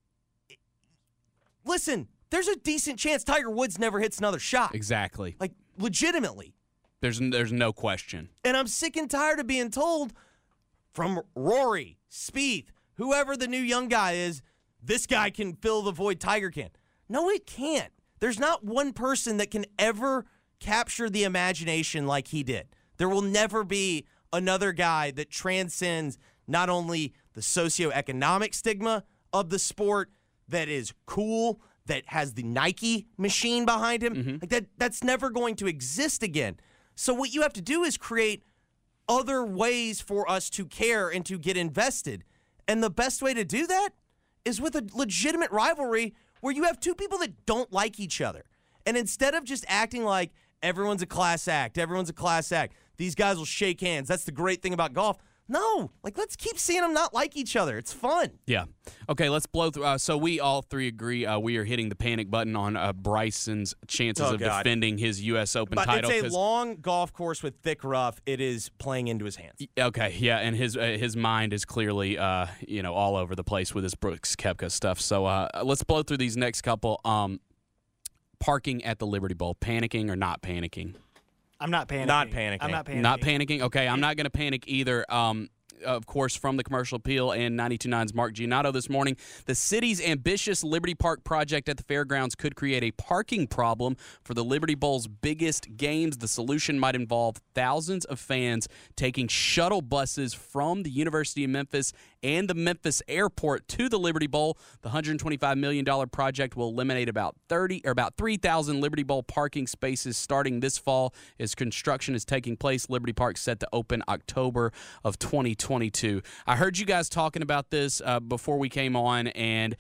Listen, there's a decent chance Tiger Woods never hits another shot. Exactly. Like, legitimately. There's there's no question. And I'm sick and tired of being told, from Rory, Spieth, whoever the new young guy is, this guy can fill the void Tiger can. No, it can't. There's not one person that can ever capture the imagination like he did. There will never be another guy that transcends not only the socioeconomic stigma of the sport, that is cool, that has the Nike machine behind him. Mm-hmm. Like that, that's never going to exist again. So what you have to do is create other ways for us to care and to get invested. And the best way to do that is with a legitimate rivalry where you have two people that don't like each other. And instead of just acting like everyone's a class act, everyone's a class act, these guys will shake hands. That's the great thing about golf. No, like let's keep seeing them not like each other. It's fun. Yeah. Okay, let's blow through. Uh, so we all three agree uh, we are hitting the panic button on uh, Bryson's chances Oh, of God. defending his U S Open But title. it's a 'cause- long golf course with thick rough. It is playing into his hands. Okay, yeah, and his uh, his mind is clearly uh, you know all over the place with his Brooks Koepka stuff. So uh, let's blow through these next couple. Um, parking at the Liberty Bowl, panicking or not panicking? I'm not panicking. Not panicking. I'm not panicking. Not panicking. Okay, I'm not going to panic either. Um, of course, from the Commercial Appeal and ninety-two point nine's Mark Giannotto this morning, the city's ambitious Liberty Park project at the fairgrounds could create a parking problem for the Liberty Bowl's biggest games. The solution might involve thousands of fans taking shuttle buses from the University of Memphis and the Memphis Airport to the Liberty Bowl. The one hundred twenty-five million dollars project will eliminate about thirty or about three thousand Liberty Bowl parking spaces starting this fall as construction is taking place. Liberty Park set to open October of twenty twenty-two. I heard you guys talking about this uh, before we came on, and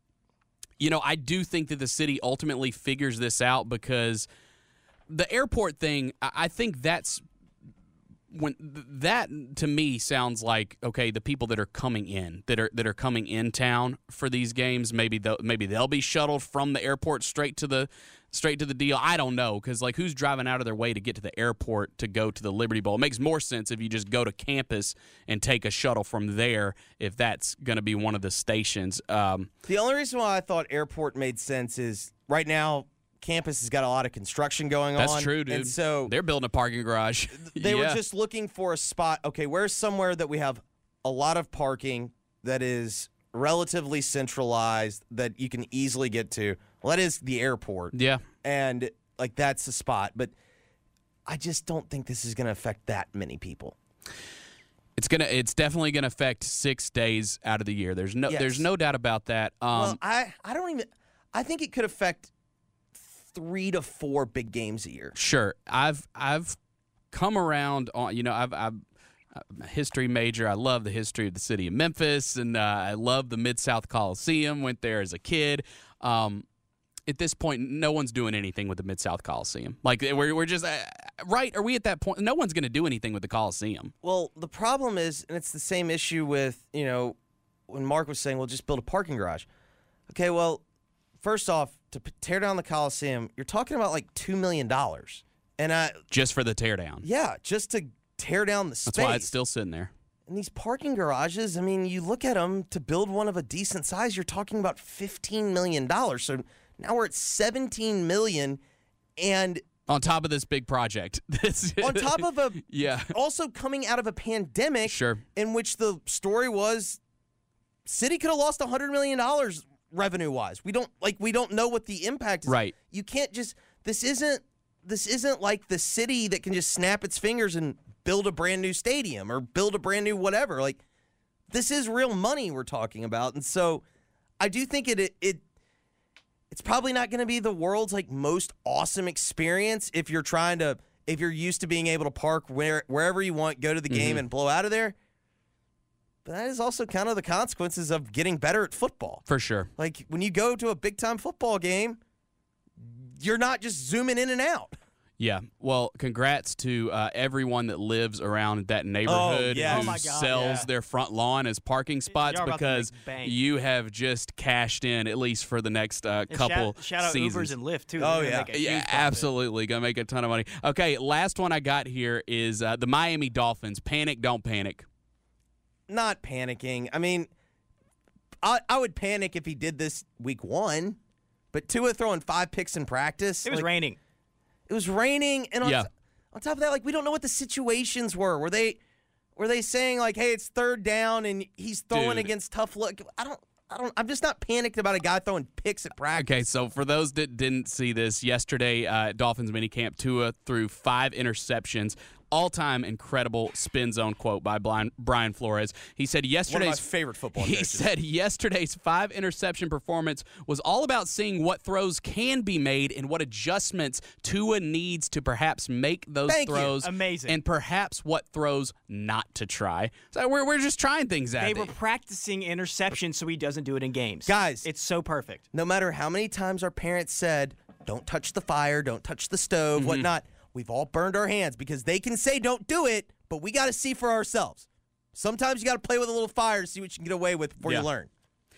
you know, I do think that the city ultimately figures this out because the airport thing, I, I think that's when that to me sounds like, okay, the people that are coming in that are that are coming in town for these games, maybe they'll, maybe they'll be shuttled from the airport straight to the straight to the deal. I don't know, because like who's driving out of their way to get to the airport to go to the Liberty Bowl? It makes more sense if you just go to campus and take a shuttle from there, if that's going to be one of the stations. Um, The only reason why I thought airport made sense is right now campus has got a lot of construction going that's on. That's true, dude. And so they're building a parking garage. They Yeah. were just looking for a spot. Okay, where's somewhere that we have a lot of parking that is relatively centralized that you can easily get to? Well, that is the airport. Yeah. And, like, that's the spot. But I just don't think this is going to affect that many people. It's gonna. It's definitely gonna affect six days out of the year. There's no. Yes. There's no doubt about that. Um, well, I, I don't even – I think it could affect three to four big games a year. Sure, I've I've come around on. You know, I've I've. I'm a history major. I love the history of the city of Memphis, and uh, I love the Mid-South Coliseum. Went there as a kid. Um, at this point, no one's doing anything with the Mid-South Coliseum. Like, we're, we're just, uh, right? Are we at that point? No one's going to do anything with the Coliseum. Well, the problem is, and it's the same issue with, you know, when Mark was saying, well, just build a parking garage. Okay, well, first off, to p- tear down the Coliseum, you're talking about like two million dollars. And I, Just for the teardown. yeah, just to tear down the space. That's why it's still sitting there. And these parking garages, I mean, you look at them, to build one of a decent size, you're talking about fifteen million dollars. So now we're at seventeen million dollars, and On top of this big project. This- on top of a yeah. also coming out of a pandemic Sure. in which the story was city could have lost one hundred million dollars revenue wise. We don't like we don't know what the impact is. Right. You can't just this isn't this isn't like the city that can just snap its fingers and build a brand new stadium or build a brand new whatever. Like, this is real money we're talking about. And so I do think it it, it it's probably not going to be the world's like most awesome experience if you're trying to if you're used to being able to park where wherever you want, go to the game Mhm. and blow out of there. But that is also kind of the consequences of getting better at football. For sure. Like, when you go to a big-time football game, you're not just zooming in and out. Yeah. Well, congrats to uh, everyone that lives around that neighborhood yes. who Oh, my God, sells yeah. their front lawn as parking spots, Y'all about to because make bank. you have just cashed in, at least for the next uh, And couple shout, shout out seasons. Ubers and Lyft, too. Oh, They're gonna yeah. make a huge Yeah, profit. absolutely. Going to make a ton of money. Okay, last one I got here is uh, the Miami Dolphins. Panic, don't panic. Not panicking. I mean, I, I would panic if he did this week one, but Tua throwing five picks in practice. It was like, raining. It was raining, and on, Yeah. t- on top of that, like, we don't know what the situations were. Were they Were they saying, like, hey, it's third down and he's throwing Dude. against tough look? I don't, I don't, I'm just not panicked about a guy throwing picks at practice. Okay, so for those that didn't see this, yesterday uh, Dolphins minicamp, Tua threw five interceptions. All-time incredible spin zone quote by Brian, Brian Flores. He said yesterday's One of my favorite football He coaches. said yesterday's five interception performance was all about seeing what throws can be made and what adjustments Tua needs to perhaps make those Thank you. throws. Amazing. And perhaps what throws not to try. So we're we're just trying things out. They were practicing interception so he doesn't do it in games. Guys, it's so perfect. No matter how many times our parents said, don't touch the fire, don't touch the stove, Mhm. whatnot, we've all burned our hands because they can say don't do it, but we got to see for ourselves. Sometimes you got to play with a little fire to see what you can get away with before Yeah. you learn.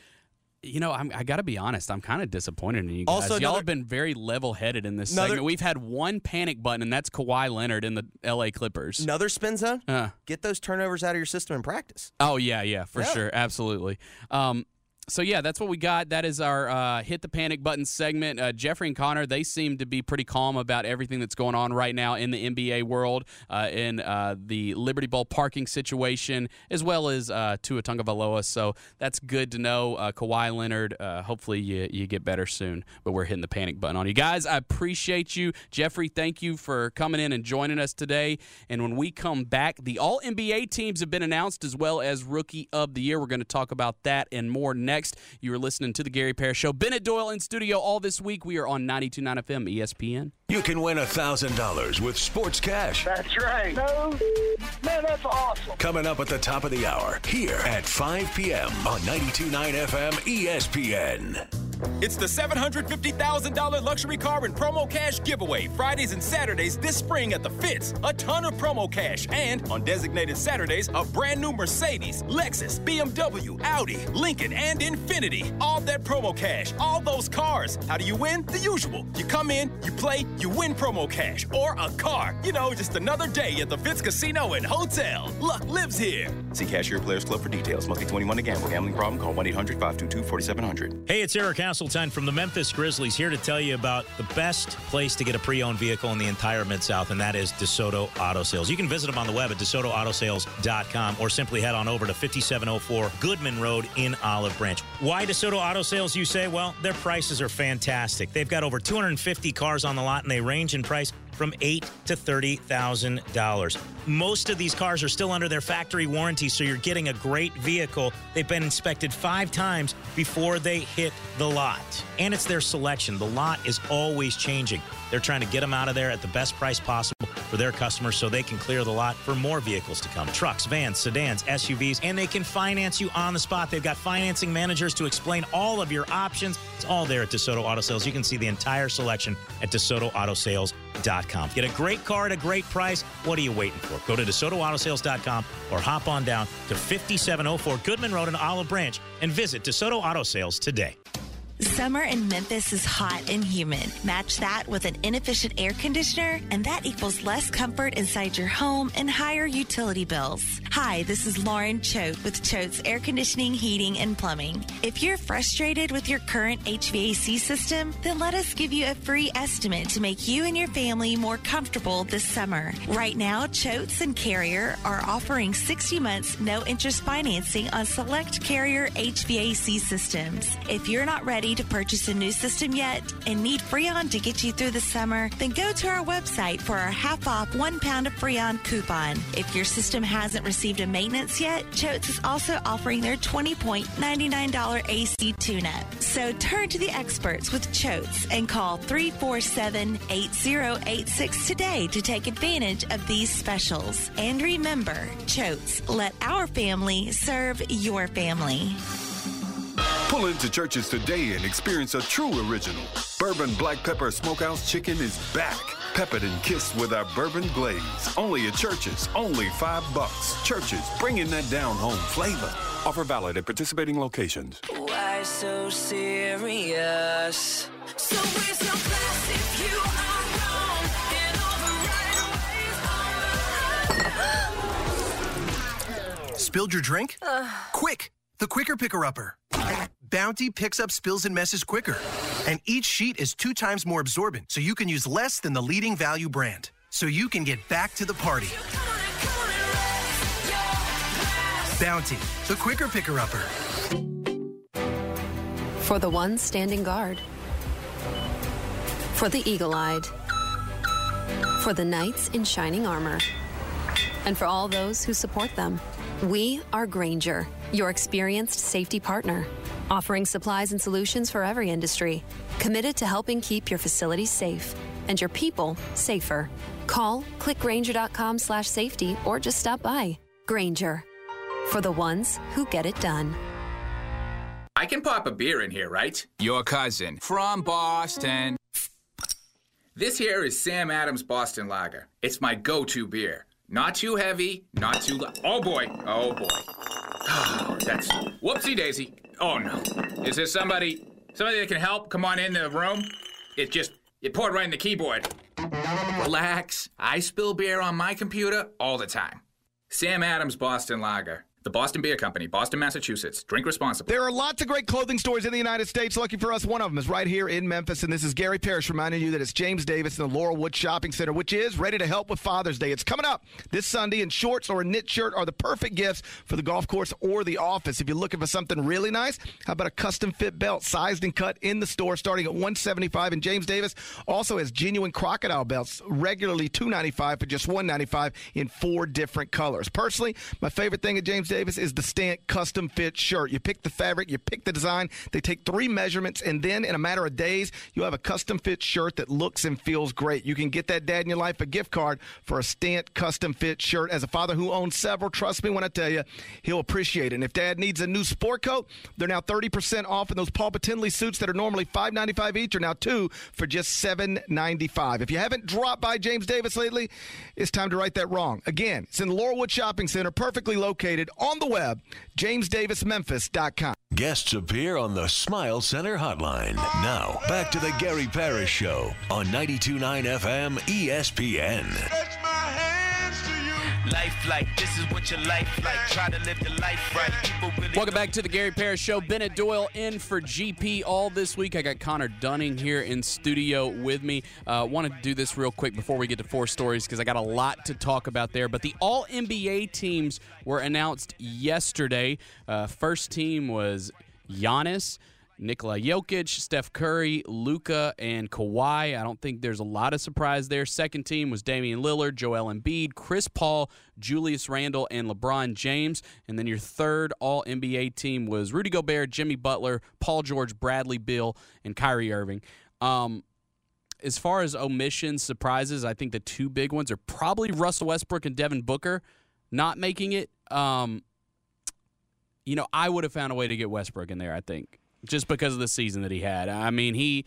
You know, I'm, I got to be honest. I'm kind of disappointed in you guys. Also, Y'all another- have been very level-headed in this Another- segment. We've had one panic button, and that's Kawhi Leonard in the L A Clippers. Another spin zone? Uh, Get those turnovers out of your system in practice. oh, yeah, yeah, for Yeah. sure. Absolutely. Um, so, yeah, that's what we got. That is our uh, Hit the Panic Button segment. Uh, Jeffrey and Connor, they seem to be pretty calm about everything that's going on right now in the N B A world, uh, in uh, the Liberty Bowl parking situation, as well as uh, Tua Tagovailoa. So that's good to know. Uh, Kawhi Leonard, uh, hopefully you, you get better soon. But we're hitting the panic button on you. Guys, I appreciate you. Jeffrey, thank you for coming in and joining us today. And when we come back, the All-N B A teams have been announced as well as Rookie of the Year. We're going to talk about that and more next. You are listening to The Gary Parrish Show. Bennett Doyle in studio all this week. We are on ninety-two point nine F M E S P N. You can win one thousand dollars with Sports Cash. That's right. No, man, that's awesome. Coming up at the top of the hour, here at five p.m. on ninety-two point nine F M E S P N. It's the seven hundred fifty thousand dollars luxury car and promo cash giveaway Fridays and Saturdays this spring at the Fitz. A ton of promo cash. And on designated Saturdays, a brand new Mercedes, Lexus, B M W, Audi, Lincoln, and Infiniti. All that promo cash. All those cars. How do you win? The usual. You come in, you play, you win promo cash. Or a car. You know, just another day at the Fitz Casino and Hotel. Luck lives here. See Cashier Players Club for details. Must be twenty-one to gamble. Gambling problem? Call one eight hundred five two two four seven zero zero. Hey, it's Eric Hasseltine from the Memphis Grizzlies here to tell you about the best place to get a pre-owned vehicle in the entire Mid-South, and that is DeSoto Auto Sales. You can visit them on the web at DeSoto Auto Sales dot com or simply head on over to fifty-seven oh four Goodman Road in Olive Branch. Why DeSoto Auto Sales, you say? Well, their prices are fantastic. They've got over two hundred fifty cars on the lot, and they range in price from eight thousand to thirty thousand dollars. Most of these cars are still under their factory warranty, so you're getting a great vehicle. They've been inspected five times before they hit the lot. And it's their selection. The lot is always changing. They're trying to get them out of there at the best price possible for their customers so they can clear the lot for more vehicles to come. Trucks, vans, sedans, S U Vs, and they can finance you on the spot. They've got financing managers to explain all of your options. It's all there at DeSoto Auto Sales. You can see the entire selection at DeSoto Auto Sales dot com. Get a great car at a great price. What are you waiting for? Go to DeSoto Auto Sales dot com or hop on down to fifty-seven oh four Goodman Road in Olive Branch and visit DeSoto Auto Sales today. Summer in Memphis is hot and humid. Match that with an inefficient air conditioner, and that equals less comfort inside your home and higher utility bills. Hi, this is Lauren Choate with Choate's Air Conditioning, Heating, and Plumbing. If you're frustrated with your current H V A C system, then let us give you a free estimate to make you and your family more comfortable this summer. Right now, Choates and Carrier are offering sixty months no-interest financing on select Carrier H V A C systems. If you're not ready to purchase a new system yet and need Freon to get you through the summer, then go to our website for our half-off one pound of Freon coupon. If your system hasn't received a maintenance yet, Choates is also offering their twenty point nine nine dollars A C tune-up. So turn to the experts with Choates and call three four seven, eight zero eight six today to take advantage of these specials. And remember, Choates, let our family serve your family. Pull into Church's today and experience a true original. Bourbon Black Pepper Smokehouse Chicken is back. Peppered and kissed with our bourbon glaze. Only at Church's. Only five bucks. Church's, bringing that down home flavor. Offer valid at participating locations. Why so serious? So raise your glass if you are wrong. In all Spilled your drink? Uh. Quick, the Quicker Picker-Upper. Bounty picks up spills and messes quicker. And each sheet is two times more absorbent, so you can use less than the leading value brand. So you can get back to the party. Bounty, the quicker picker-upper. For the ones standing guard. For the eagle-eyed. For the knights in shining armor. And for all those who support them. We are Grainger, your experienced safety partner, offering supplies and solutions for every industry, committed to helping keep your facilities safe and your people safer. Call click grainger.com slash safety or just stop by. Grainger, for the ones who get it done. I can pop a beer in here, right? Your cousin from Boston. This here is Sam Adams Boston Lager. It's my go-to beer. Not too heavy, not too light. Oh boy, oh boy. Oh, that's whoopsie daisy. Oh no. Is there somebody, somebody that can help? Come on in the room. It just, it poured right in the keyboard. Relax. I spill beer on my computer all the time. Sam Adams Boston Lager. The Boston Beer Company, Boston, Massachusetts. Drink responsibly. There are lots of great clothing stores in the United States. Lucky for us, one of them is right here in Memphis. And this is Gary Parrish reminding you that it's James Davis in the Laurelwood Shopping Center, which is ready to help with Father's Day. It's coming up this Sunday, and shorts or a knit shirt are the perfect gifts for the golf course or the office. If you're looking for something really nice, how about a custom fit belt, sized and cut in the store, starting at one hundred seventy-five dollars. And James Davis also has genuine crocodile belts, regularly two hundred ninety-five dollars for just one hundred ninety-five dollars in four different colors. Personally, my favorite thing at James Davis is the Stant custom fit shirt. You pick the fabric, you pick the design, they take three measurements, and then in a matter of days, you have a custom fit shirt that looks and feels great. You can get that dad in your life a gift card for a Stant custom fit shirt. As a father who owns several, trust me when I tell you, he'll appreciate it. And if dad needs a new sport coat, they're now thirty percent off, and those Paul Batinley suits that are normally five ninety-five each are now two for just seven ninety-five. If you haven't dropped by James Davis lately, it's time to right that wrong. Again, it's in the Laurelwood Shopping Center, perfectly located on the web, james davis memphis dot com. Guests appear on the Smile Center hotline. Now, back to the Gary Parrish Show on ninety-two point nine F M E S P N. Life like this is what your life like. Try to live the life right. People really Welcome back to the Gary Parrish Show. Bennett Doyle in for G P all this week. I got Connor Dunning here in studio with me. Uh, wanted to do this real quick before we get to four stories because I got a lot to talk about there. But the All N B A teams were announced yesterday. Uh, first team was Giannis, Nikola Jokic, Steph Curry, Luka, and Kawhi. I don't think there's a lot of surprise there. Second team was Damian Lillard, Joel Embiid, Chris Paul, Julius Randle, and LeBron James. And then your third All N B A team was Rudy Gobert, Jimmy Butler, Paul George, Bradley Beal, and Kyrie Irving. Um, as far as omissions, surprises, I think the two big ones are probably Russell Westbrook and Devin Booker not making it. Um, you know, I would have found a way to get Westbrook in there, I think. Just because of the season that he had. I mean, he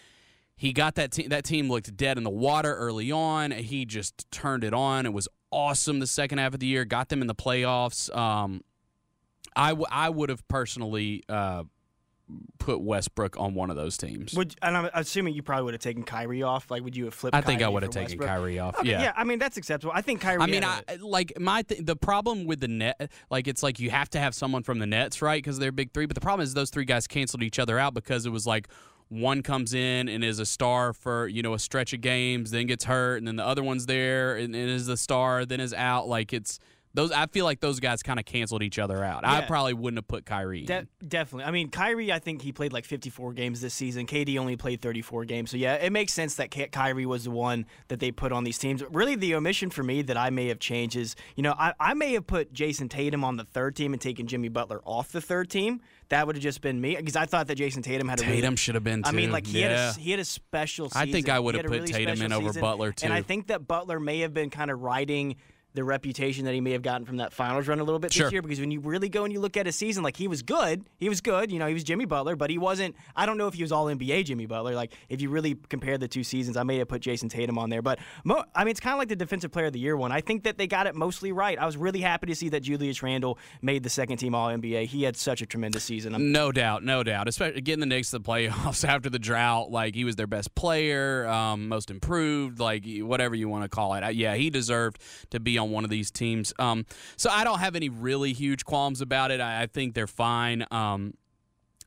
he got that team. That team looked dead in the water early on. He just turned it on. It was awesome the second half of the year. Got them in the playoffs. Um, I, w- I would have personally uh, put Westbrook on one of those teams. Would and I'm assuming you probably would have taken Kyrie off. Like, would you have flipped? I think Kyrie I would have for taken Westbrook? Kyrie off. Okay, yeah, yeah. I mean, that's acceptable. I think Kyrie. I mean, had I, a- like my th- the problem with the net, like it's like you have to have someone from the Nets, right? Because they're big three. But the problem is those three guys canceled each other out because it was like one comes in and is a star for you know a stretch of games, then gets hurt, and then the other one's there and, and is the star, then is out. Like it's. Those I feel like those guys kind of canceled each other out. I Yeah. probably wouldn't have put Kyrie in. De- definitely. I mean, Kyrie, I think he played like fifty-four games this season. K D only played thirty-four games. So, yeah, it makes sense that Ky- Kyrie was the one that they put on these teams. Really, the omission for me that I may have changed is, you know, I, I may have put Jason Tatum on the third team and taken Jimmy Butler off the third team. That would have just been me because I thought that Jason Tatum had a Tatum really, should have been, I mean, too. like he, Yeah. had a, he had a special season. I think I would He have had a put really Tatum in special over season. Butler, too. And I think that Butler may have been kind of riding the reputation that he may have gotten from that finals run a little bit Sure. this year, because when you really go and you look at his season, like he was good, he was good, you know, he was Jimmy Butler, but he wasn't, I don't know if he was all N B A Jimmy Butler. Like if you really compare the two seasons, I may have put Jason Tatum on there, but mo- I mean, it's kind of like the defensive player of the year one. I think that they got it mostly right. I was really happy to see that Julius Randle made the second team all N B A. He had such a tremendous season. I'm- No doubt, no doubt. Especially getting the Knicks to the playoffs after the drought, like he was their best player, um, most improved, like whatever you want to call it. Yeah, he deserved to be on one of these teams. Um, so I don't have any really huge qualms about it. I, I think they're fine. Um,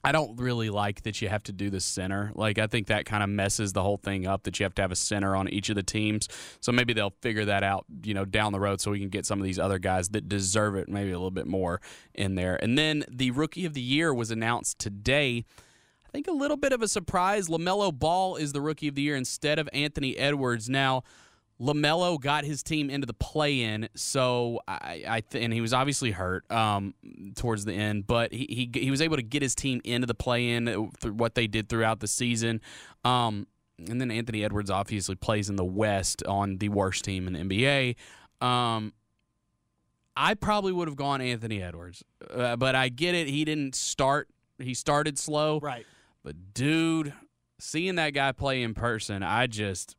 I don't really like that you have to do the center. Like, I think that kind of messes the whole thing up, that you have to have a center on each of the teams. So maybe they'll figure that out, you know, down the road so we can get some of these other guys that deserve it maybe a little bit more in there. And then the Rookie of the Year was announced today. I think a little bit of a surprise. LaMelo Ball is the Rookie of the Year instead of Anthony Edwards. Now, LaMelo got his team into the play-in, so I, I th- and he was obviously hurt um, towards the end, but he, he he was able to get his team into the play-in through what they did throughout the season. Um, and then Anthony Edwards obviously plays in the West on the worst team in the N B A. Um, I probably would have gone Anthony Edwards, uh, but I get it. He didn't start. He started slow. Right. But, dude, seeing that guy play in person, I just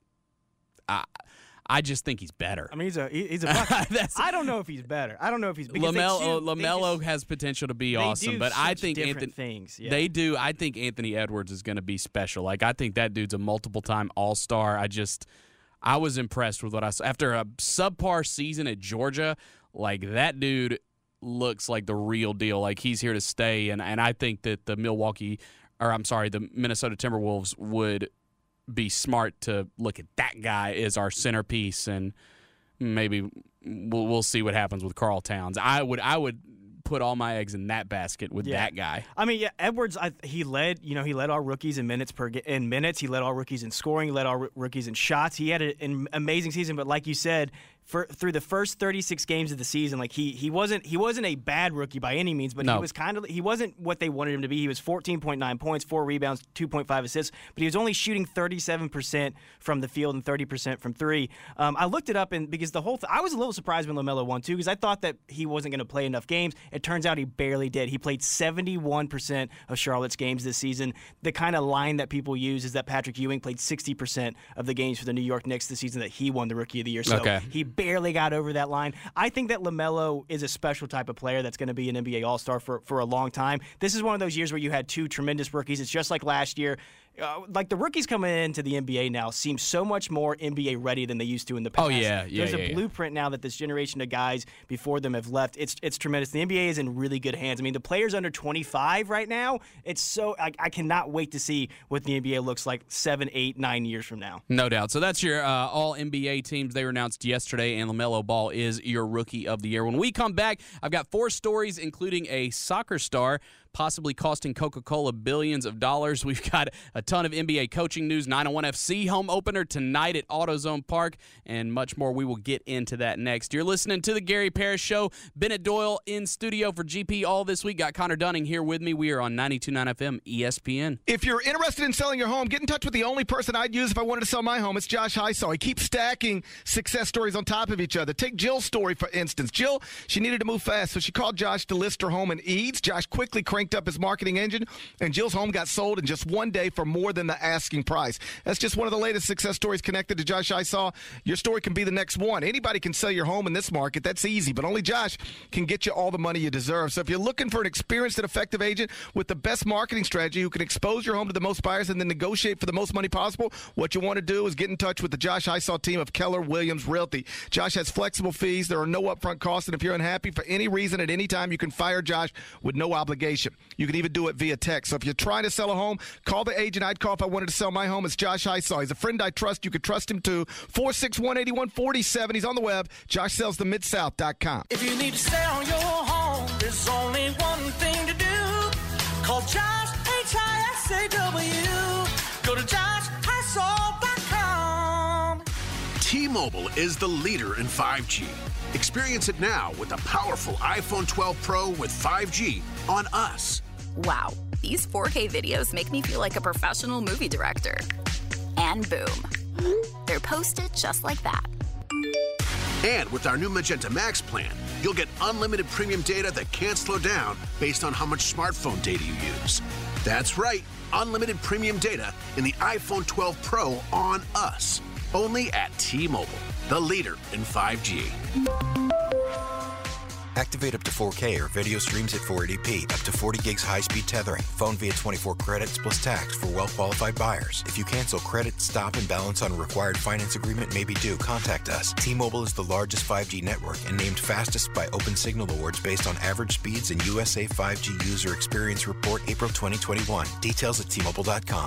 I, – I just think he's better. I mean, he's a he's a bucket. I don't know if he's better. I don't know if he's because LaMelo. they shoot, LaMelo they just, has potential to be they awesome, do but I such think different Anthony things. Yeah. They do. I think Anthony Edwards is going to be special. Like, I think that dude's a multiple-time All-Star. I just I was impressed with what I saw after a subpar season at Georgia. Like, that dude looks like the real deal. Like, he's here to stay, and and I think that the Milwaukee, or I'm sorry, the Minnesota Timberwolves would be smart to look at that guy as our centerpiece, and maybe we'll, we'll see what happens with Karl Towns. I would I would put all my eggs in that basket with yeah. that guy. I mean, yeah, Edwards. I, he led. You know, he led all rookies in minutes per in minutes. He led all rookies in scoring. He led all r- rookies in shots. He had a, an amazing season. But like you said, for through the first thirty-six games of the season, like he he wasn't he wasn't a bad rookie by any means, but no. he was kind of he wasn't what they wanted him to be. He was fourteen point nine points, four rebounds, two point five assists, but he was only shooting thirty-seven percent from the field and thirty percent from three. Um, I looked it up, and because the whole th- I was a little surprised when LaMelo won too, because I thought that he wasn't going to play enough games. It turns out he barely did. He played seventy-one percent of Charlotte's games this season. The kind of line that people use is that Patrick Ewing played sixty percent of the games for the New York Knicks this season that he won the Rookie of the Year. So okay. he barely got over that line. I think that LaMelo is a special type of player that's going to be an N B A All-Star for, for a long time. This is one of those years where you had two tremendous rookies. It's just like last year. Uh, like the rookies coming into the N B A now seem so much more N B A ready than they used to in the past. Oh yeah, yeah. There's yeah, a yeah. blueprint now that this generation of guys before them have left. It's it's tremendous. The N B A is in really good hands. I mean, the players under twenty-five right now. It's so I, I cannot wait to see what the N B A looks like seven, eight, nine years from now. No doubt. So that's your uh, all N B A teams. They were announced yesterday, and LaMelo Ball is your Rookie of the Year. When we come back, I've got four stories, including a soccer star possibly costing Coca-Cola billions of dollars. We've got a ton of N B A coaching news, nine oh one F C home opener tonight at AutoZone Park, and much more. We will get into that next. You're listening to The Gary Parrish Show. Bennett Doyle in studio for G P all this week. Got Connor Dunning here with me. We are on ninety-two point nine F M E S P N. If you're interested in selling your home, get in touch with the only person I'd use if I wanted to sell my home. It's Josh Hysaw. He keeps stacking success stories on top of each other. Take Jill's story, for instance. Jill, she needed to move fast, so she called Josh to list her home in Eads. Josh quickly cranked up his marketing engine, and Jill's home got sold in just one day for more than the asking price. That's just one of the latest success stories connected to Josh Hysaw. Your story can be the next one. Anybody can sell your home in this market. That's easy, but only Josh can get you all the money you deserve. So if you're looking for an experienced and effective agent with the best marketing strategy who can expose your home to the most buyers and then negotiate for the most money possible, what you want to do is get in touch with the Josh Hysaw team of Keller Williams Realty. Josh has flexible fees. There are no upfront costs, and if you're unhappy for any reason at any time, you can fire Josh with no obligation. You can even do it via text. So if you're trying to sell a home, call the agent I'd call if I wanted to sell my home. It's Josh Hysaw. He's a friend I trust. You can trust him too. four six one, eight one four seven. He's on the web, josh sells the mid south dot com. If you need to sell your home, there's only one thing to do. Call Josh, H I S A W. Go to josh hysaw dot com. T-Mobile is the leader in five G. Experience it now with the powerful iPhone twelve Pro with five G on us. Wow, these four K videos make me feel like a professional movie director. And boom, they're posted just like that. And with our new Magenta Max plan, you'll get unlimited premium data that can't slow down based on how much smartphone data you use. That's right, unlimited premium data in the iPhone twelve Pro on us. Only at T-Mobile, the leader in five G. Activate up to four K or video streams at four eighty p, up to forty gigs high-speed tethering. Phone via twenty-four credits plus tax for well-qualified buyers. If you cancel credit, stop, and balance on a required finance agreement may be due, contact us. T-Mobile is the largest five G network and named fastest by Open Signal Awards based on average speeds and U S A five G User Experience Report April twenty twenty-one. Details at T Mobile dot com.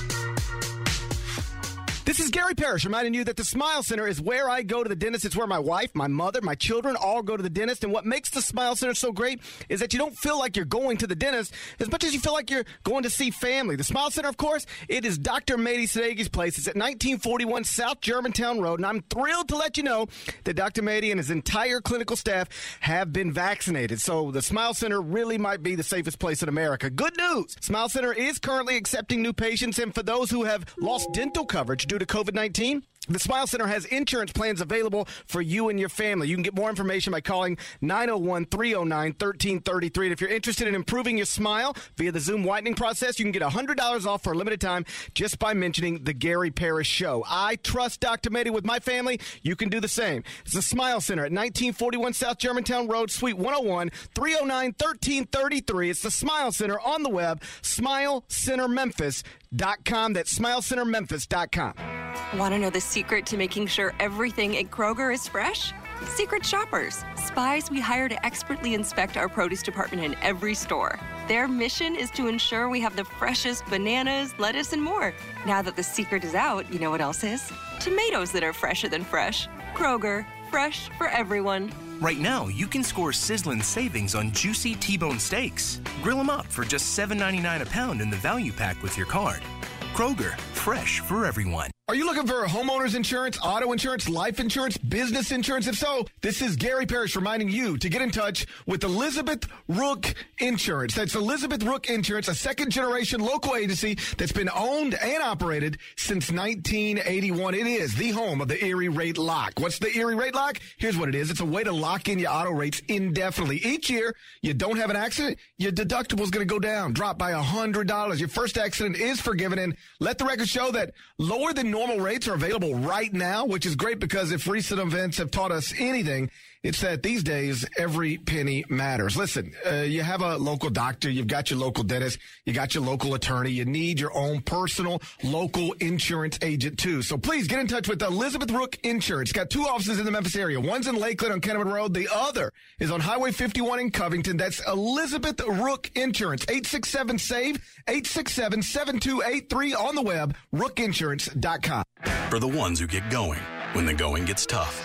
This is Gary Parrish reminding you that the Smile Center is where I go to the dentist. It's where my wife, my mother, my children all go to the dentist. And what makes the Smile Center so great is that you don't feel like you're going to the dentist as much as you feel like you're going to see family. The Smile Center, of course, it is Doctor Mady Sadegi's place. It's at nineteen forty-one South Germantown Road. And I'm thrilled to let you know that Doctor Mady and his entire clinical staff have been vaccinated. So the Smile Center really might be the safest place in America. Good news! Smile Center is currently accepting new patients. And for those who have lost dental coverage due to COVID nineteen, the Smile Center has insurance plans available for you and your family. You can get more information by calling nine oh one, three oh nine, one three three three. And if you're interested in improving your smile via the Zoom whitening process, you can get one hundred dollars off for a limited time just by mentioning the Gary Parrish Show. I trust Doctor Mady with my family. You can do the same. It's the Smile Center at nineteen forty-one South Germantown Road, Suite one oh one, three oh nine, one three three three. It's the Smile Center on the web, smile center memphis dot com. That's smile center memphis dot com. Want to know the secret to making sure everything at Kroger is fresh? Secret shoppers, spies we hire to expertly inspect our produce department in every store. Their mission is to ensure we have the freshest bananas, lettuce, and more. Now that the secret is out, you know what else is? Tomatoes that are fresher than fresh. Kroger, fresh for everyone. Right now, you can score sizzling savings on juicy T-bone steaks. Grill them up for just seven ninety-nine a pound in the value pack with your card. Kroger, fresh for everyone. Are you looking for homeowners insurance, auto insurance, life insurance, business insurance? If so, this is Gary Parrish reminding you to get in touch with Elizabeth Rook Insurance. That's Elizabeth Rook Insurance, a second-generation local agency that's been owned and operated since nineteen eighty-one. It is the home of the Erie Rate Lock. What's the Erie Rate Lock? Here's what it is. It's a way to lock in your auto rates indefinitely. Each year, you don't have an accident, your deductible is going to go down, drop by one hundred dollars. Your first accident is forgiven, and let the record show that lower than normal rates are available right now, which is great because if recent events have taught us anything, it's that these days every penny matters. Listen, uh, you have a local doctor, you've got your local dentist, you got your local attorney, you need your own personal local insurance agent too. So please get in touch with Elizabeth Rook Insurance. Got two offices in the Memphis area. One's in Lakeland on Kenneman Road. The other is on Highway fifty-one in Covington. That's Elizabeth Rook Insurance. eight six seven, SAVE, eight six seven, seven two eight three on the web, rook insurance dot com. For the ones who get going when the going gets tough.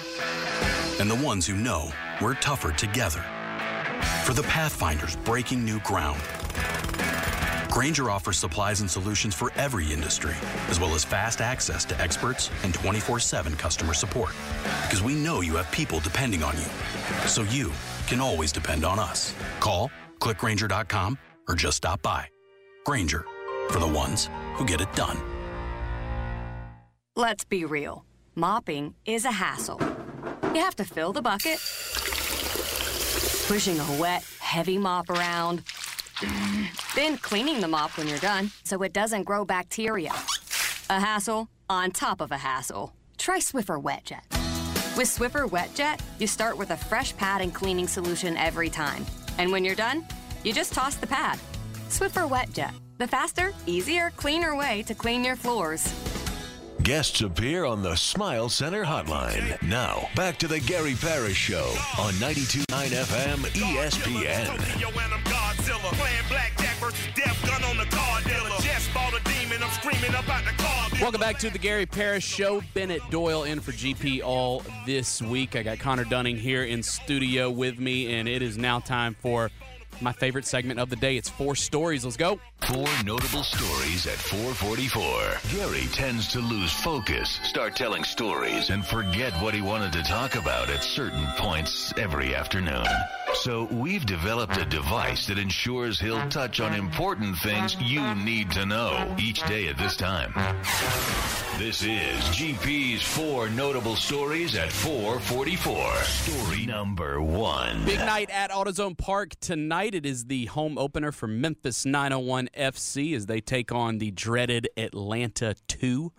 And the ones who know we're tougher together. For the Pathfinders breaking new ground. Grainger offers supplies and solutions for every industry, as well as fast access to experts and twenty-four seven customer support. Because we know you have people depending on you. So you can always depend on us. Call, click Grainger dot com, or just stop by. Grainger, for the ones who get it done. Let's be real. Mopping is a hassle. You have to fill the bucket, pushing a wet, heavy mop around, then cleaning the mop when you're done so it doesn't grow bacteria. A hassle on top of a hassle. Try Swiffer WetJet. With Swiffer WetJet, you start with a fresh pad and cleaning solution every time. And when you're done, you just toss the pad. Swiffer WetJet, the faster, easier, cleaner way to clean your floors. Guests appear on the Smile Center hotline. Now, back to the Gary Parrish Show on ninety-two point nine F M E S P N. Welcome back to the Gary Parrish Show. Bennett Doyle in for G P all this week. I got Connor Dunning here in studio with me, and it is now time for my favorite segment of the day. It's Four Stories. Let's go. Four notable stories at four forty-four. Gary tends to lose focus, start telling stories, and forget what he wanted to talk about at certain points every afternoon. So we've developed a device that ensures he'll touch on important things you need to know each day at this time. This is G P's Four Notable Stories at four forty-four. Story number one. Big night at AutoZone Park tonight. It is the home opener for Memphis nine oh one F C as they take on the dreaded Atlanta two.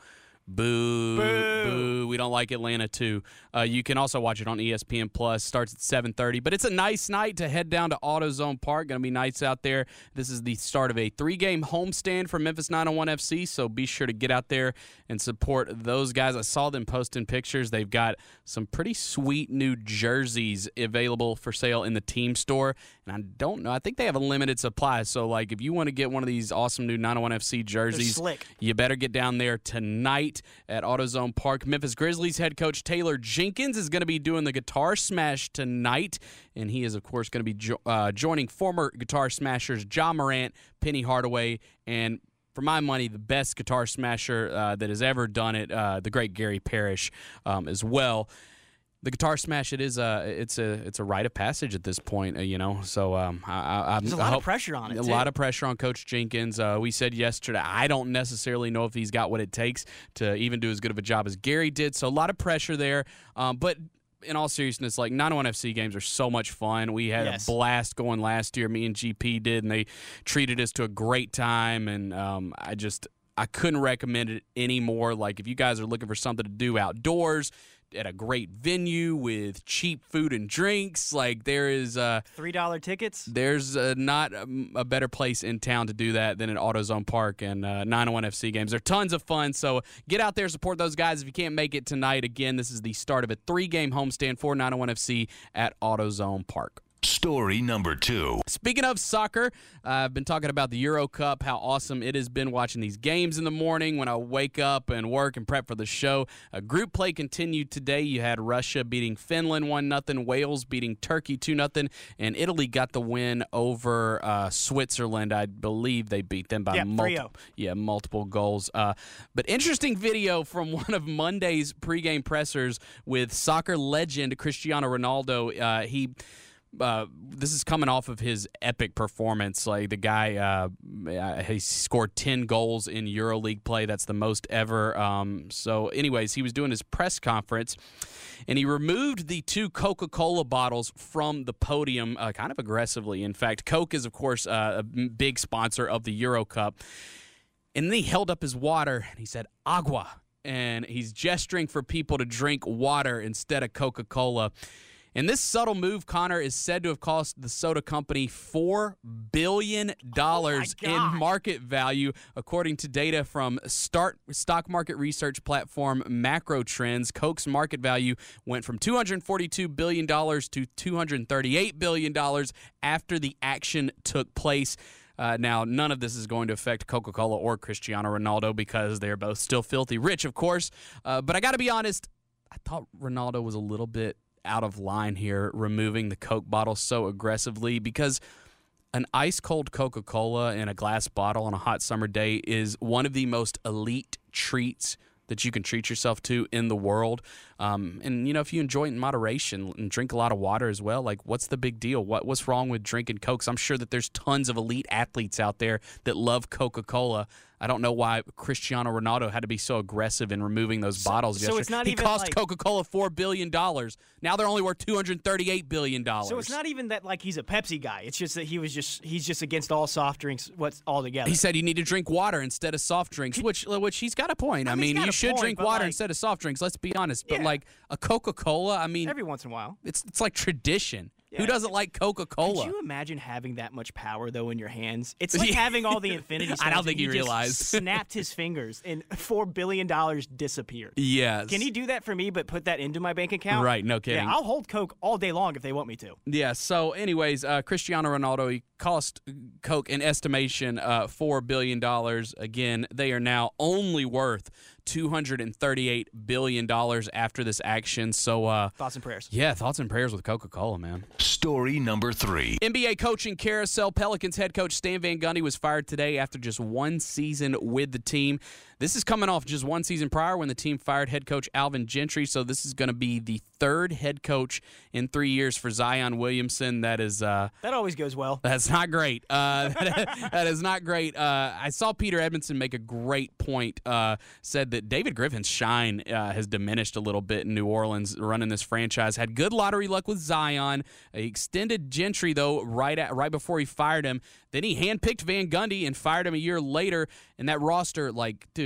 Boo, boo, boo. We don't like Atlanta, too. Uh, you can also watch it on E S P N Plus. Starts at seven thirty. But it's a nice night to head down to AutoZone Park. Going to be nice out there. This is the start of a three-game homestand for Memphis nine oh one F C, so be sure to get out there and support those guys. I saw them posting pictures. They've got some pretty sweet new jerseys available for sale in the team store. And I don't know. I think they have a limited supply. So, like, if you want to get one of these awesome new nine oh one F C jerseys, you better get down there tonight at AutoZone Park. Memphis Grizzlies head coach Taylor Jenkins is going to be doing the Guitar Smash tonight, and he is, of course, going to be jo- uh, joining former Guitar Smashers Ja Morant, Penny Hardaway, and for my money, the best Guitar Smasher uh, that has ever done it, uh, the great Gary Parrish um, as well. The Guitar Smash, it is a, it's a, it's a rite of passage at this point, uh, you know. So um, I, I, there's a I lot hope, of pressure on it. A too. lot of pressure on Coach Jenkins. Uh, we said yesterday, I don't necessarily know if he's got what it takes to even do as good of a job as Gary did. So a lot of pressure there. Um, but in all seriousness, like nine oh one F C games are so much fun. We had yes. a blast going last year. Me and G P did, and they treated us to a great time. And um, I just, I couldn't recommend it anymore. Like if you guys are looking for something to do outdoors, at a great venue with cheap food and drinks, like there is uh, three dollar tickets. There's uh, not a, a better place in town to do that than at AutoZone Park and uh, nine oh one F C games. They're tons of fun, so get out there, support those guys. If you can't make it tonight, again, this is the start of a three-game homestand for nine oh one F C at AutoZone Park. Story number two. Speaking of soccer, uh, I've been talking about the Euro Cup, how awesome it has been watching these games in the morning when I wake up and work and prep for the show. Uh, group play continued today. You had Russia beating Finland one nothing, Wales beating Turkey two nothing, and Italy got the win over uh, Switzerland. I believe they beat them by yeah, multiple, yeah, multiple goals. Uh, but interesting video from one of Monday's pregame pressers with soccer legend Cristiano Ronaldo. Uh, he... Uh, this is coming off of his epic performance. Like the guy, uh, he scored ten goals in EuroLeague play. That's the most ever. Um, so, anyways, he was doing his press conference, and he removed the two Coca-Cola bottles from the podium, uh, kind of aggressively. In fact, Coke is, of course, uh, a big sponsor of the Euro Cup. And then he held up his water, and he said, "Agua," and he's gesturing for people to drink water instead of Coca-Cola. And this subtle move, Connor, is said to have cost the soda company four billion dollars oh in market value, according to data from start stock market research platform Macro Trends. Coke's market value went from two hundred forty-two billion dollars to two hundred thirty-eight billion dollars after the action took place. Uh, now, none of this is going to affect Coca-Cola or Cristiano Ronaldo because they're both still filthy rich, of course. Uh, but I got to be honest, I thought Ronaldo was a little bit out of line here, removing the Coke bottle so aggressively, because an ice-cold Coca-Cola in a glass bottle on a hot summer day is one of the most elite treats that you can treat yourself to in the world. Um, and, you know, if you enjoy it in moderation and drink a lot of water as well, like, what's the big deal? What What's wrong with drinking Cokes? I'm sure that there's tons of elite athletes out there that love Coca-Cola. I don't know why Cristiano Ronaldo had to be so aggressive in removing those so, bottles so yesterday. It's not he even cost like, Coca-Cola four billion dollars. Now they're only worth two hundred thirty-eight billion dollars. So it's not even that, like, he's a Pepsi guy. It's just that he was just he's just against all soft drinks what's altogether. He said you need to drink water instead of soft drinks, which which he's got a point. I, I mean, mean you should point, drink water like, instead of soft drinks, let's be honest. But, yeah. like, a Coca-Cola, I mean... Every once in a while. It's, it's like tradition. Yeah. Who doesn't like Coca-Cola? Could you imagine having that much power, though, in your hands? It's like having all the Infinity Stones. I don't think he he realized. snapped his fingers, and four billion dollars disappeared. Yes. Can he do that for me, but put that into my bank account? Right, no kidding. Yeah, I'll hold Coke all day long if they want me to. Yeah, so anyways, uh, Cristiano Ronaldo, he cost Coke, in estimation, uh, four billion dollars. Again, they are now only worth two hundred thirty-eight billion dollars after this action. So, uh, thoughts and prayers. Yeah, thoughts and prayers with Coca-Cola, man. Story number three. N B A coaching carousel. Pelicans head coach Stan Van Gundy was fired today after just one season with the team. This is coming off just one season prior when the team fired head coach Alvin Gentry. So this is going to be the third head coach in three years for Zion Williamson. That is uh, that always goes well. That's not great. Uh, that, that is not great. Uh, I saw Peter Edmondson make a great point. Uh, said that David Griffin's shine uh, has diminished a little bit in New Orleans running this franchise. Had good lottery luck with Zion. He extended Gentry though right at right before he fired him. Then he handpicked Van Gundy and fired him a year later. And that roster, like, dude.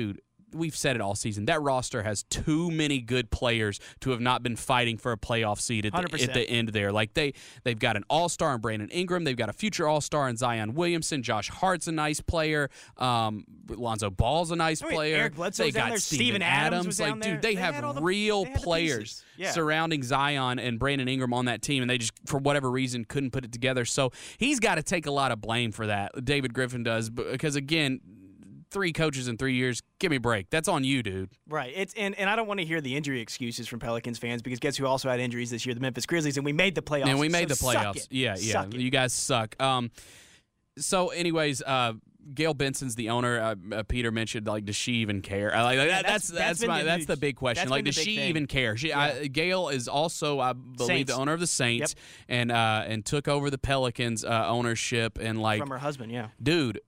we've said it all season. That roster has too many good players to have not been fighting for a playoff seed at the, at the end there. Like they, they've got an all-star in Brandon Ingram. They've got a future all-star in Zion Williamson. Josh Hart's a nice player. Um, Lonzo Ball's a nice I mean, player. Eric Bledsoe's they got down there. Steven Steven Adams was Like, down there. dude, they, They have had all the- real they had the players pieces. Yeah. surrounding Zion and Brandon Ingram on that team, and they just, for whatever reason, couldn't put it together. So he's got to take a lot of blame for that. David Griffin does, because, again, three coaches in three years, give me a break. That's on you, dude. Right. It's and, and I don't want to hear the injury excuses from Pelicans fans, because guess who also had injuries this year? The Memphis Grizzlies, and we made the playoffs. And we made so the suck playoffs. it. Yeah, yeah. Suck it. You guys suck. Um, so, anyways, uh, Gail Benson's the owner. Uh, uh, Peter mentioned, like, does she even care? Uh, like, like, Yeah, that, that's that's- that's that's been my the that's huge- the big question. that's Like, been does the big she thing. even care? She, Yeah. I, Gail is also, I believe, Saints. the owner of the Saints, Yep. and uh, and took over the Pelicans uh, ownership, and like From her husband, yeah. dude.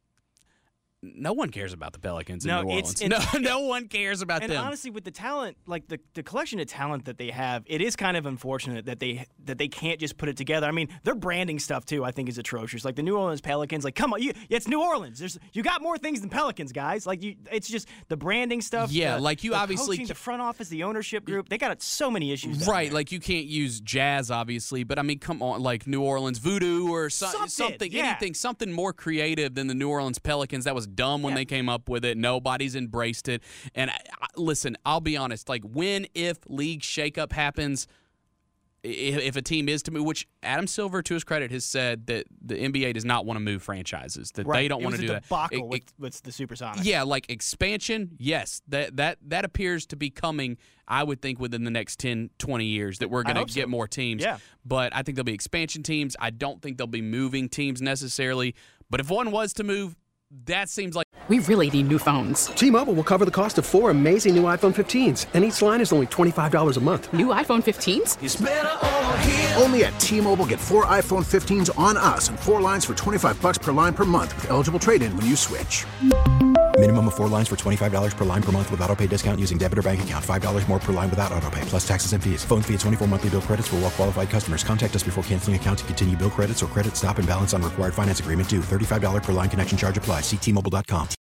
No one cares about the Pelicans in No, New it's- Orleans. it's- no, no one cares about And them. honestly, with the talent, like the, the collection of talent that they have, it is kind of unfortunate that they that they can't just put it together. I mean, their branding stuff too, I think, is atrocious. Like the New Orleans Pelicans, like come on, you, it's New Orleans. There's you got more things than Pelicans, guys. Like you, it's just the branding stuff. Yeah, the- like you the obviously coaching, the front office, the ownership group. They got so many issues. down Right, there. like you can't use jazz, obviously, but I mean, come on, like New Orleans voodoo or so, Something, something, yeah. anything, something more creative than the New Orleans Pelicans. That was dumb when Yeah. they came up with it. Nobody's embraced it. And I, I, listen, I'll be honest. Like when, if league shakeup happens, if, if a team is to move, which Adam Silver, to his credit, has said that the N B A does not want to move franchises. That right. they don't It want to was do a that. debacle It- with, it- with the Supersonics. yeah, like expansion, yes. That that that appears to be coming, I would think, within the next ten, twenty years, that we're I going to hope get so. more teams. Yeah. But I think there'll be expansion teams. I don't think they'll be moving teams necessarily. But if one was to move, that seems like... We really need new phones. T-Mobile will cover the cost of four amazing new iPhone fifteens, and each line is only twenty-five dollars a month. New iPhone fifteens? It's better over here. Only at T-Mobile, get four iPhone fifteens on us and four lines for twenty-five bucks per line per month with eligible trade-in when you switch. Minimum of four lines for twenty-five dollars per line per month with autopay discount using debit or bank account. five dollars more per line without autopay, plus taxes and fees. Phone fee at twenty-four monthly bill credits for well-qualified customers. Contact us before canceling account to continue bill credits or credit stop and balance on required finance agreement due. thirty-five dollars per line connection charge applies. See T Mobile dot com.